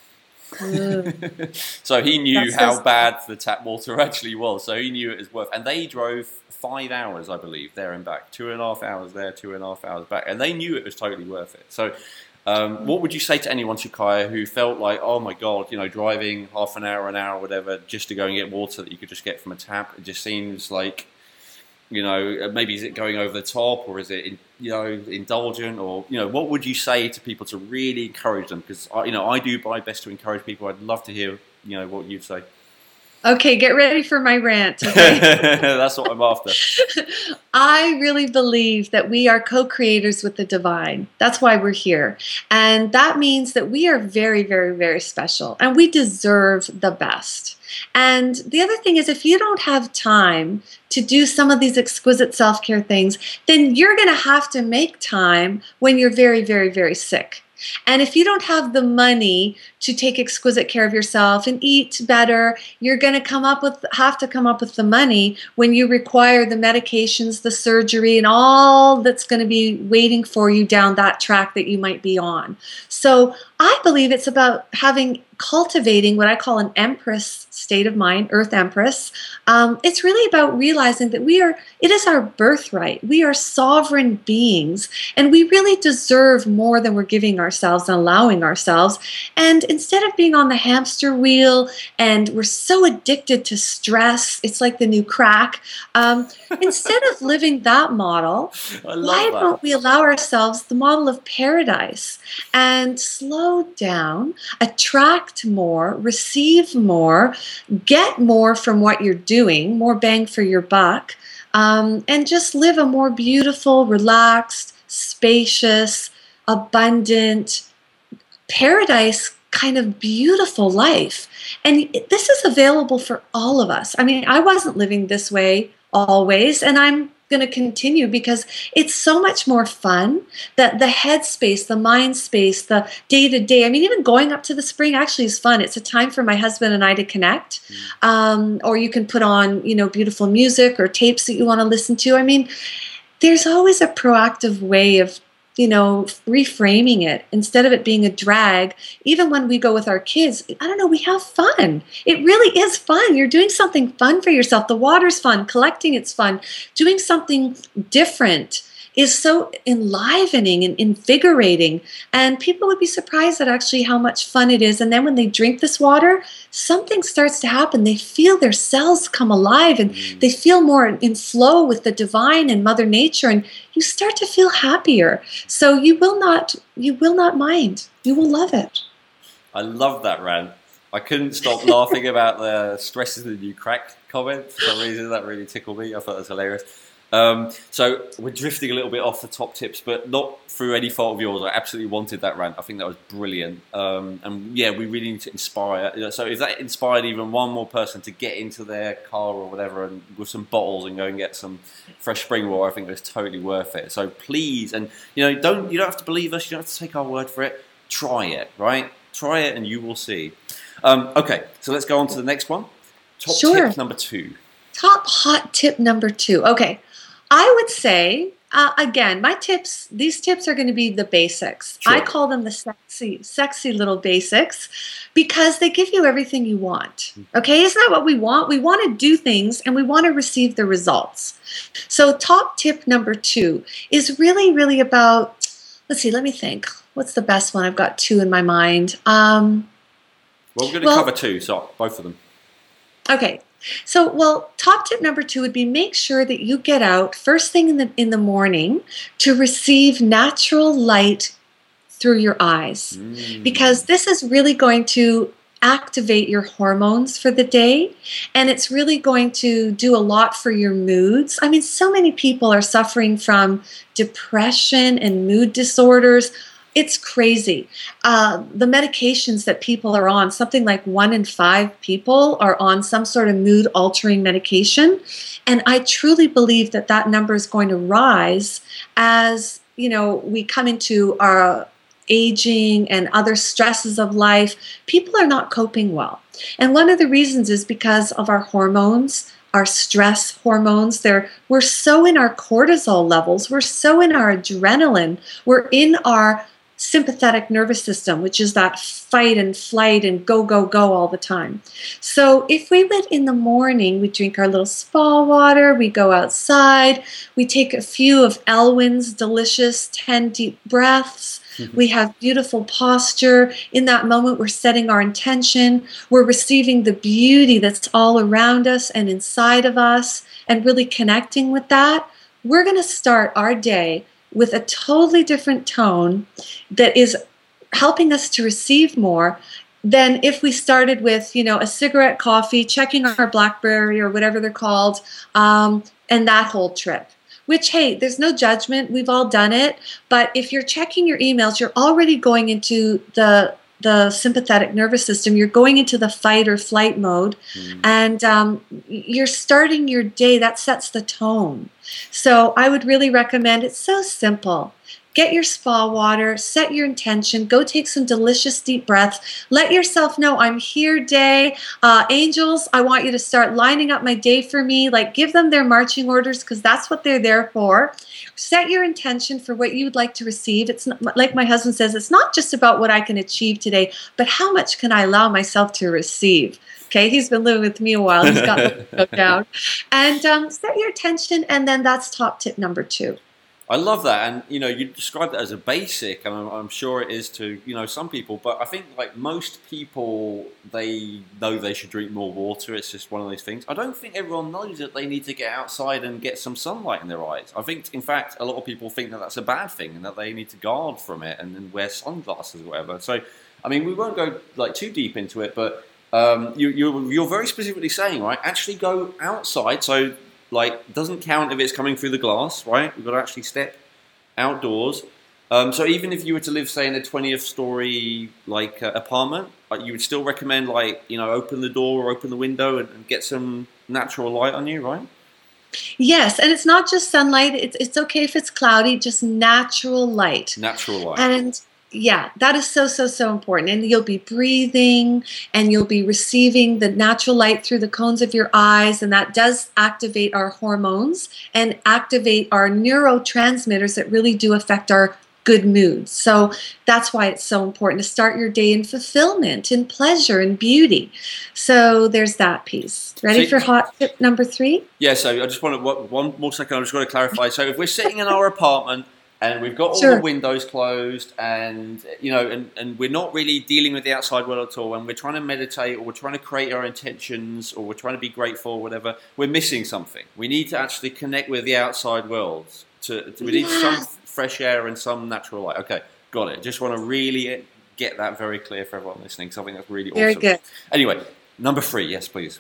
So he knew That's how so bad the tap water actually was. So he knew it was worth. And they drove five hours, I believe, there and back. Two and a half hours there, two and a half hours back. And they knew it was totally worth it. So um, what would you say to anyone, Shakaya, who felt like, oh my God, you know, driving half an hour, an hour, whatever, just to go and get water that you could just get from a tap? It just seems like, you know, maybe is it going over the top, or is it, you know, indulgent, or, you know, what would you say to people to really encourage them? Because, you know, I do my best to encourage people. I'd love to hear, you know, what you'd say. Okay, get ready for my rant. Okay? That's what I'm after. I really believe that we are co-creators with the divine. That's why we're here. And that means that we are very, very, very special, and we deserve the best. And the other thing is, if you don't have time to do some of these exquisite self-care things, then you're going to have to make time when you're very, very, very sick. And if you don't have the money to take exquisite care of yourself and eat better, you're going to come up with, have to come up with the money when you require the medications, the surgery, and all that's going to be waiting for you down that track that you might be on. So I believe it's about having cultivating what I call an empress state of mind, Earth Empress. Um, it's really about realizing that we are, it is our birthright. We are sovereign beings, and we really deserve more than we're giving ourselves and allowing ourselves. And instead of being on the hamster wheel and we're so addicted to stress, it's like the new crack. Um, instead of living that model, why that. don't we allow ourselves the model of paradise and slow down, attract more, receive more, get more from what you're doing, more bang for your buck, um, and just live a more beautiful, relaxed, spacious, abundant, paradise kind of beautiful life. And this is available for all of us. I mean, I wasn't living this way always, and I'm going to continue because it's so much more fun. That the head space, the mind space, the day to day. I mean, even going up to the spring actually is fun. It's a time for my husband and I to connect. Mm. Um, or you can put on, you know, beautiful music or tapes that you want to listen to. I mean, there's always a proactive way of, you know, reframing it instead of it being a drag. Even when we go with our kids, I don't know, we have fun. It really is fun. You're doing something fun for yourself. The water's fun. Collecting it's fun. Doing something different is so enlivening and invigorating. And people would be surprised at actually how much fun it is. And then when they drink this water, something starts to happen. They feel their cells come alive and mm. they feel more in flow with the divine and Mother Nature. And you start to feel happier. So you will not, you will not mind. You will love it. I love that, Ran. I couldn't stop laughing about the stress is the new crack comment. For some reason, that really tickled me. I thought that was hilarious. Um, so we're drifting a little bit off the top tips, but not through any fault of yours. I absolutely wanted that rant. I think that was brilliant. Um, and yeah, we really need to inspire. So if that inspired even one more person to get into their car or whatever and with some bottles and go and get some fresh spring water, I think it's totally worth it. So please, and you know, don't you don't have to believe us. You don't have to take our word for it. Try it, right? Try it, and you will see. Um, okay, so let's go on to the next one. Top sure. tip number two. Top hot tip number two. Okay. I would say, uh, again, my tips, these tips are going to be the basics. Sure. I call them the sexy, sexy little basics because they give you everything you want. Okay, isn't that what we want? We want to do things and we want to receive the results. So top tip number two is really, really about, let's see, let me think. What's the best one? I've got two in my mind. Um, well, we're going to well, cover two, so both of them. Okay. So, well, top tip number two would be make sure that you get out first thing in the in the morning to receive natural light through your eyes. Mm. Because this is really going to activate your hormones for the day, and it's really going to do a lot for your moods. I mean, so many people are suffering from depression and mood disorders. It's crazy. Uh, the medications that people are on, something like one in five people are on some sort of mood-altering medication. And I truly believe that that number is going to rise as, you know, we come into our aging and other stresses of life. People are not coping well. And one of the reasons is because of our hormones, our stress hormones. They're, we're so in our cortisol levels. We're so in our adrenaline. We're in our sympathetic nervous system, which is that fight and flight and go, go, go all the time. So if we went in the morning, we drink our little spa water, we go outside, we take a few of Elwyn's delicious ten deep breaths, mm-hmm. we have beautiful posture. In that moment, we're setting our intention, we're receiving the beauty that's all around us and inside of us and really connecting with that. We're going to start our day with a totally different tone that is helping us to receive more than if we started with, you know, a cigarette, coffee, checking our BlackBerry or whatever they're called, um, and that whole trip. Which, hey, there's no judgment. We've all done it. But if you're checking your emails, you're already going into the the sympathetic nervous system. You're going into the fight or flight mode, mm. and um, you're starting your day. That sets the tone. So I would really recommend, it's so simple. get your spa water, set your intention, go take some delicious deep breaths. Let yourself know, I'm here day. Uh, angels, I want you to start lining up my day for me. Like, give them their marching orders, because that's what they're there for. Set your intention for what you would like to receive. It's not, like my husband says, it's not just about what I can achieve today, but how much can I allow myself to receive? Okay, he's been living with me a while. He's got the book down. And um, set your intention, and then that's top tip number two. I love that, and you know, you described it as a basic, and I'm, I'm sure it is to you know some people. But I think like most people, they know they should drink more water. It's just one of those things. I don't think everyone knows that they need to get outside and get some sunlight in their eyes. I think, in fact, a lot of people think that that's a bad thing, and that they need to guard from it and then wear sunglasses or whatever. So, I mean, we won't go like too deep into it, but um, you, you're you're very specifically saying, right? Actually, go outside. So. Like, doesn't count if it's coming through the glass, right? We've got to actually step outdoors. Um, so even if you were to live, say, in a twentieth story, like, uh, apartment, uh, you would still recommend, like, you know, open the door or open the window and, and get some natural light on you, right? Yes, and it's not just sunlight. It's, it's okay if it's cloudy, just natural light. Natural light. And yeah, that is so, so, so important. And you'll be breathing and you'll be receiving the natural light through the cones of your eyes. And that does activate our hormones and activate our neurotransmitters that really do affect our good moods. So that's why it's so important to start your day in fulfillment, in pleasure, and beauty. So there's that piece. Ready so, for hot tip number three? Yeah, so I just want to, one more second, I just want to clarify. So if we're sitting in our apartment, and we've got all Sure. the windows closed, and you know, and, and we're not really dealing with the outside world at all, and we're trying to meditate, or we're trying to create our intentions, or we're trying to be grateful, or whatever. We're missing something. We need to actually connect with the outside world. To, to we need Yeah. some fresh air and some natural light. Okay, got it. Just want to really get that very clear for everyone listening. Something that's really Very awesome. good. Anyway, number three, yes, please.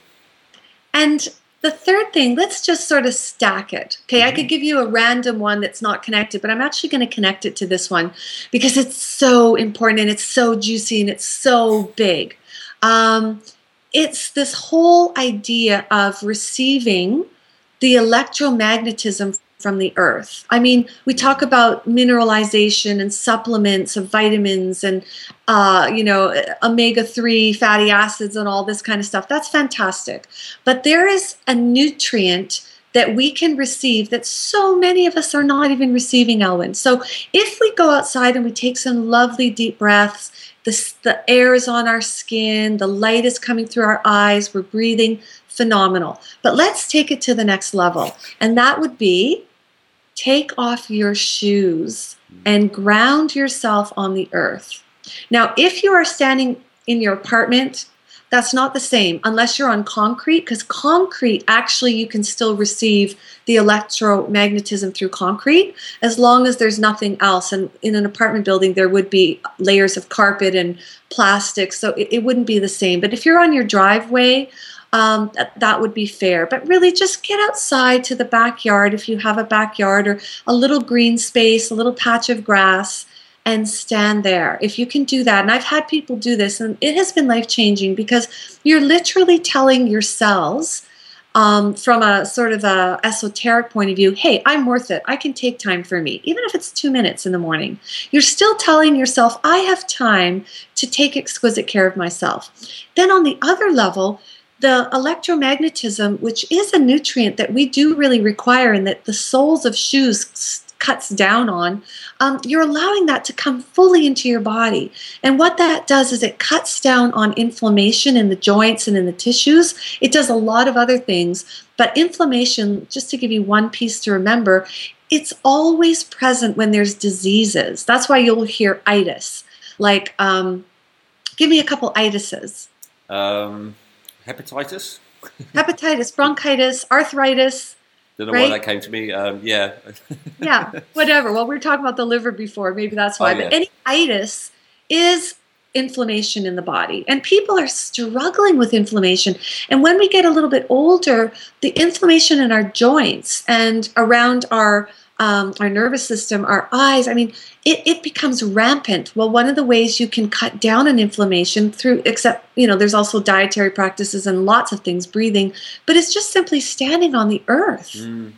And the third thing, let's just sort of stack it. Okay, Mm-hmm. I could give you a random one that's not connected, but I'm actually going to connect it to this one because it's so important and it's so juicy and it's so big. Um, it's this whole idea of receiving the electromagnetism from the earth. I mean, we talk about mineralization and supplements of vitamins and, uh, you know, omega three fatty acids and all this kind of stuff. That's fantastic. But there is a nutrient that we can receive that so many of us are not even receiving, Elwyn. So if we go outside and we take some lovely deep breaths, the, the air is on our skin, the light is coming through our eyes, we're breathing, phenomenal. But let's take it to the next level. And that would be take off your shoes and ground yourself on the earth. Now, if you are standing in your apartment, that's not the same unless you're on concrete, because concrete, actually, you can still receive the electromagnetism through concrete as long as there's nothing else. And in an apartment building, there would be layers of carpet and plastic, so it, it wouldn't be the same. But if you're on your driveway, Um, that, that would be fair. But really just get outside to the backyard if you have a backyard or a little green space, a little patch of grass, and stand there. If you can do that, and I've had people do this, and it has been life-changing because you're literally telling your cells um, from a sort of a esoteric point of view, hey, I'm worth it. I can take time for me, even if it's two minutes in the morning. You're still telling yourself, I have time to take exquisite care of myself. Then on the other level, the electromagnetism, which is a nutrient that we do really require and that the soles of shoes cuts down on, um, you're allowing that to come fully into your body. And what that does is it cuts down on inflammation in the joints and in the tissues. It does a lot of other things. But inflammation, just to give you one piece to remember, it's always present when there's diseases. That's why you'll hear itis. Like, um, give me a couple itises. Um... Hepatitis? Hepatitis, bronchitis, arthritis. Don't know right? why that came to me. Um, yeah. Yeah, whatever. Well, we were talking about the liver before. Maybe that's why. Oh, yeah. But any itis is inflammation in the body. And people are struggling with inflammation. And when we get a little bit older, the inflammation in our joints and around our um, our nervous system, our eyes, I mean, it, it becomes rampant. Well, one of the ways you can cut down on inflammation through, except, you know, there's also dietary practices and lots of things, breathing, but it's just simply standing on the earth. Mm.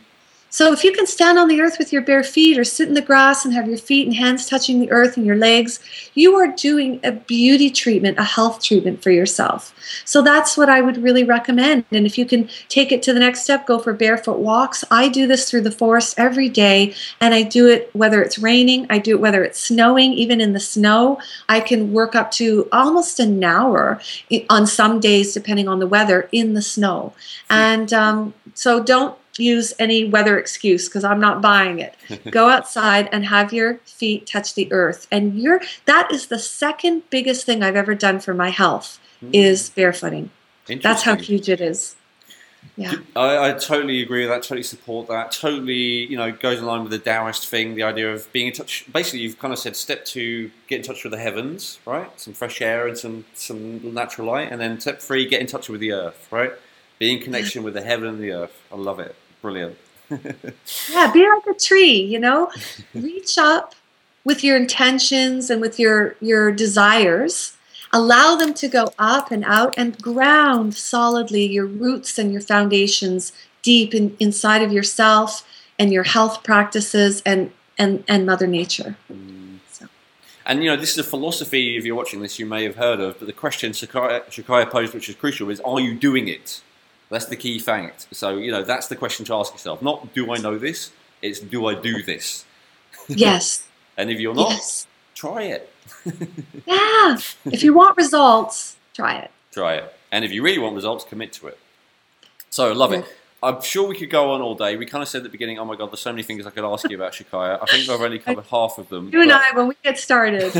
So if you can stand on the earth with your bare feet or sit in the grass and have your feet and hands touching the earth and your legs, you are doing a beauty treatment, a health treatment for yourself. So that's what I would really recommend. And if you can take it to the next step, go for barefoot walks. I do this through the forest every day, and I do it whether it's raining, I do it whether it's snowing. Even in the snow, I can work up to almost an hour on some days, depending on the weather, in the snow. And um, so don't use any weather excuse, because I'm not buying it. Go outside and have your feet touch the earth. And you're, that is the second biggest thing I've ever done for my health, mm. is barefooting. That's how huge it is. Yeah. I, I totally agree with that, totally support that. Totally, you know, goes in line with the Taoist thing, the idea of being in touch. Basically, you've kind of said step two, get in touch with the heavens, right? Some fresh air and some, some natural light. And then step three, get in touch with the earth, right? Be in connection with the heaven and the earth. I love it. Brilliant. Yeah, be like a tree, you know. Reach up with your intentions and with your, your desires. Allow them to go up and out, and ground solidly your roots and your foundations deep in, inside of yourself and your health practices and, and, and Mother Nature. Mm. So. And, you know, this is a philosophy, if you're watching this, you may have heard of, but the question Shakaya, Shakaya posed, which is crucial, is, are you doing it? That's the key fact. So, you know, that's the question to ask yourself. Not, do I know this? It's, do I do this? Yes. And if you're not, yes. try it. Yeah. If you want results, try it. Try it. And if you really want results, commit to it. So, love yeah. it. I'm sure we could go on all day. We kind of said at the beginning, oh my God, there's so many things I could ask you about Shakaya. I think I've only covered half of them. You and I, when we get started.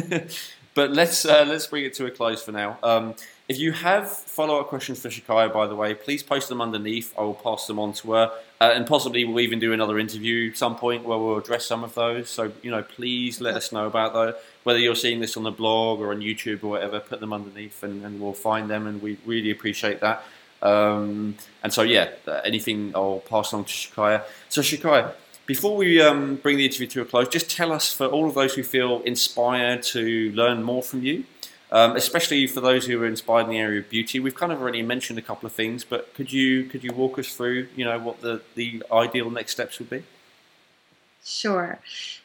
But let's uh, let's bring it to a close for now. Um, if you have follow-up questions for Shakaya, by the way, please post them underneath. I will pass them on to her. Uh, and possibly we'll even do another interview at some point where we'll address some of those. So, you know, please let us know about those. Whether you're seeing this on the blog or on YouTube or whatever, put them underneath and, and we'll find them, and we really appreciate that. Um, and so, yeah, anything I'll pass on to Shakaya. So, Shakaya, before we um, bring the interview to a close, just tell us, for all of those who feel inspired to learn more from you, um, especially for those who are inspired in the area of beauty. We've kind of already mentioned a couple of things, but could you could you walk us through, you know, what the, the ideal next steps would be? Sure.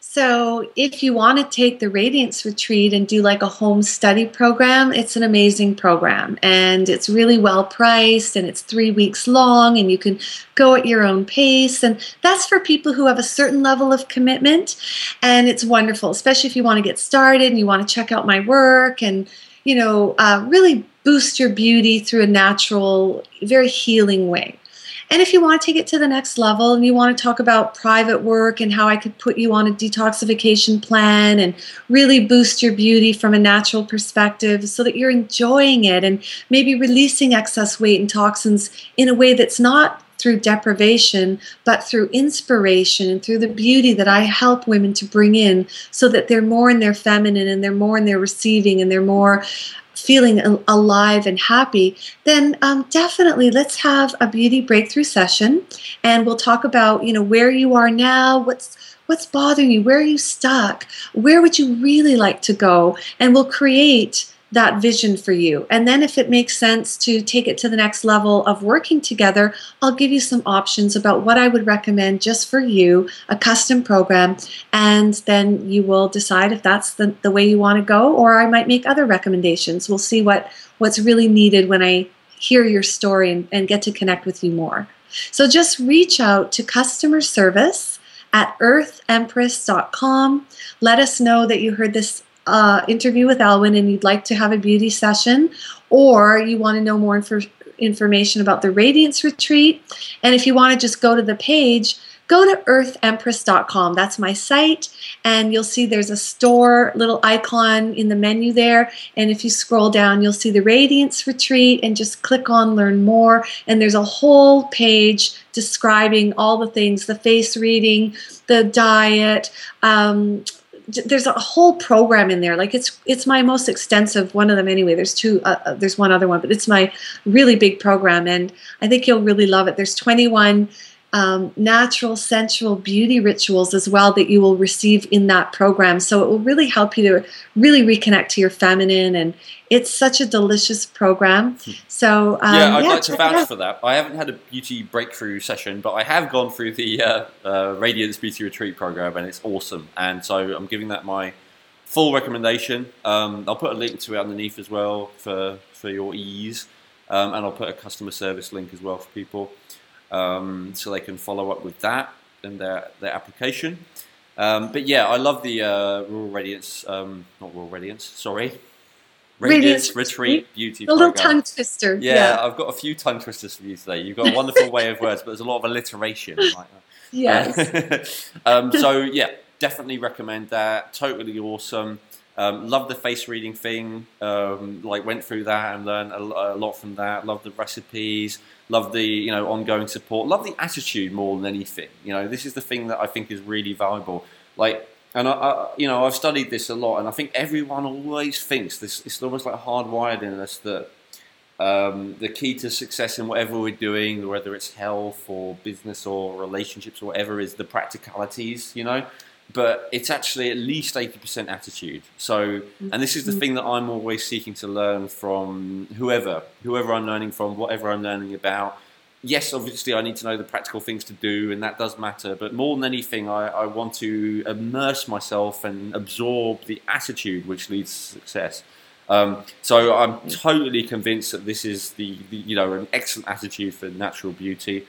So if you want to take the Radiance Retreat and do like a home study program, it's an amazing program, and it's really well priced, and it's three weeks long, and you can go at your own pace. And that's for people who have a certain level of commitment, and it's wonderful, especially if you want to get started and you want to check out my work and, you know, uh, really boost your beauty through a natural, very healing way. And if you want to take it to the next level and you want to talk about private work and how I could put you on a detoxification plan and really boost your beauty from a natural perspective so that you're enjoying it and maybe releasing excess weight and toxins in a way that's not through deprivation, but through inspiration and through the beauty that I help women to bring in so that they're more in their feminine and they're more in their receiving and they're more feeling alive and happy, then um, definitely let's have a beauty breakthrough session, and we'll talk about, you know, where you are now, what's what's bothering you, where are you stuck, where would you really like to go, and we'll create that vision for you. And then if it makes sense to take it to the next level of working together, I'll give you some options about what I would recommend just for you, a custom program, and then you will decide if that's the, the way you want to go, or I might make other recommendations. We'll see what, what's really needed when I hear your story and, and get to connect with you more. So just reach out to customer service at earth empress dot com. Let us know that you heard this Uh, interview with Alwyn and you'd like to have a beauty session, or you want to know more inf- information about the Radiance Retreat. And if you want to just go to the page, go to earth empress dot com. That's my site, and you'll see there's a store little icon in the menu there, and if you scroll down you'll see the Radiance Retreat, and just click on learn more, and there's a whole page describing all the things, the face reading, the diet, um, there's a whole program in there. Like it's it's my most extensive one of them anyway. There's two, uh, there's one other one, but it's my really big program, and I think you'll really love it. There's twenty-one um, natural, sensual beauty rituals as well that you will receive in that program. So it will really help you to really reconnect to your feminine, and it's such a delicious program. So um, yeah, I'd yeah, like to vouch for that. I haven't had a beauty breakthrough session, but I have gone through the uh, uh, Radiance Beauty Retreat program, and it's awesome. And so I'm giving that my full recommendation. Um, I'll put a link to it underneath as well for for your ease, um, and I'll put a customer service link as well for people. Um, so they can follow up with that and their, their application. Um, but yeah, I love the uh, Rural Radiance, um, not Rural Radiance, sorry. Radiance, Radiance Retreat Beauty Program. A little tongue twister. Yeah, yeah, I've got a few tongue twisters for you today. You've got a wonderful way of words, but there's a lot of alliteration. Like that. Yes. um, so yeah, definitely recommend that. Totally awesome. Um, love the face reading thing. Um, like went through that and learned a, a lot from that. Love the recipes. Love the you know ongoing support. Love the attitude more than anything. You know, this is the thing that I think is really valuable. Like, and I, I you know I've studied this a lot, and I think everyone always thinks this. It's almost like hardwired in us that um, the key to success in whatever we're doing, whether it's health or business or relationships or whatever, is the practicalities. You know. But it's actually at least eighty percent attitude. So, and this is the thing that I'm always seeking to learn from whoever, whoever I'm learning from, whatever I'm learning about. Yes, obviously I need to know the practical things to do, and that does matter. But more than anything, I, I want to immerse myself and absorb the attitude which leads to success. Um, so I'm totally convinced that this is the, the you know an excellent attitude for natural beauty,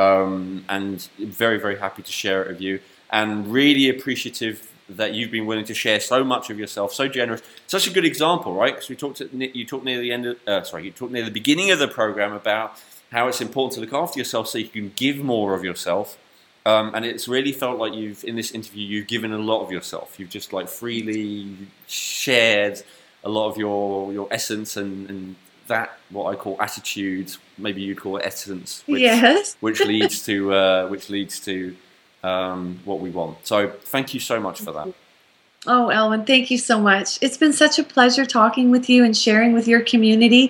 um, and very very happy to share it with you. And really appreciative that you've been willing to share so much of yourself, so generous, such a good example, right? Because we talked, at, you talked near the end, of, uh, sorry, you talked near the beginning of the program about how it's important to look after yourself so you can give more of yourself. Um, and it's really felt like you've, in this interview, you've given a lot of yourself. You've just like freely shared a lot of your your essence and, and that what I call attitude, maybe you'd call it essence, which, yes. which leads to uh, which leads to. Um, what we want. So thank you so much for that. Oh, Elwyn, thank you so much. It's been such a pleasure talking with you and sharing with your community.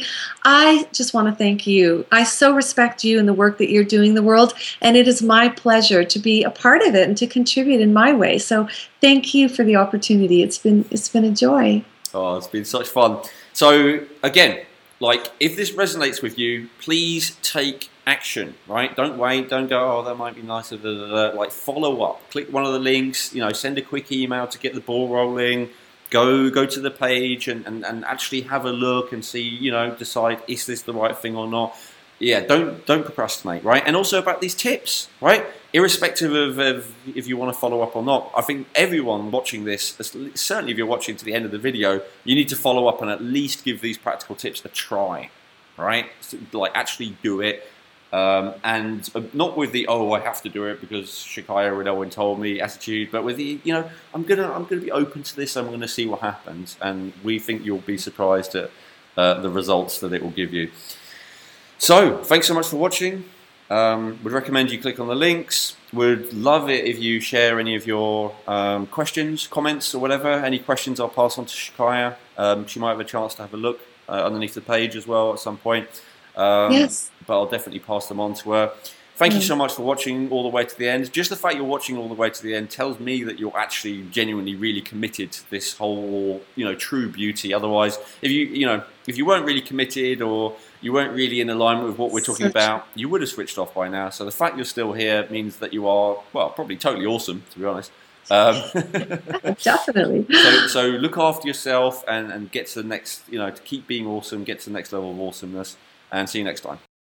I just want to thank you. I so respect you and the work that you're doing in the world, and it is my pleasure to be a part of it and to contribute in my way. So thank you for the opportunity. It's been it's been a joy. Oh, it's been such fun. So again, like if this resonates with you, please take action, right? Don't wait, don't go, oh, that might be nicer, blah, blah, blah. Like follow up, click one of the links, you know, send a quick email to get the ball rolling, go go to the page and, and, and actually have a look and see, you know, decide, is this the right thing or not? Yeah, don't don't procrastinate, right? And also about these tips, right? Irrespective of, of if you want to follow up or not, I think everyone watching this, certainly if you're watching to the end of the video, you need to follow up and at least give these practical tips a try, right? So, like actually do it. Um, and uh, not with the oh I have to do it because Shakaya or Elwyn told me attitude, but with the you know I'm gonna I'm gonna be open to this. I'm gonna see what happens, and we think you'll be surprised at uh, the results that it will give you. So thanks so much for watching. Um, would recommend you click on the links. Would love it if you share any of your um, questions, comments, or whatever. Any questions I'll pass on to Shakaya. Um, she might have a chance to have a look uh, underneath the page as well at some point. Um, yes. But I'll definitely pass them on to her. Thank you so much for watching all the way to the end. Just the fact you're watching all the way to the end tells me that you're actually genuinely really committed to this whole, you know, true beauty. Otherwise, if you, you know, if you weren't really committed or you weren't really in alignment with what we're talking Such about, you would have switched off by now. So the fact you're still here means that you are, well, probably totally awesome, to be honest. Um, Definitely. So, so look after yourself and, and get to the next, you know, to keep being awesome, get to the next level of awesomeness, and see you next time.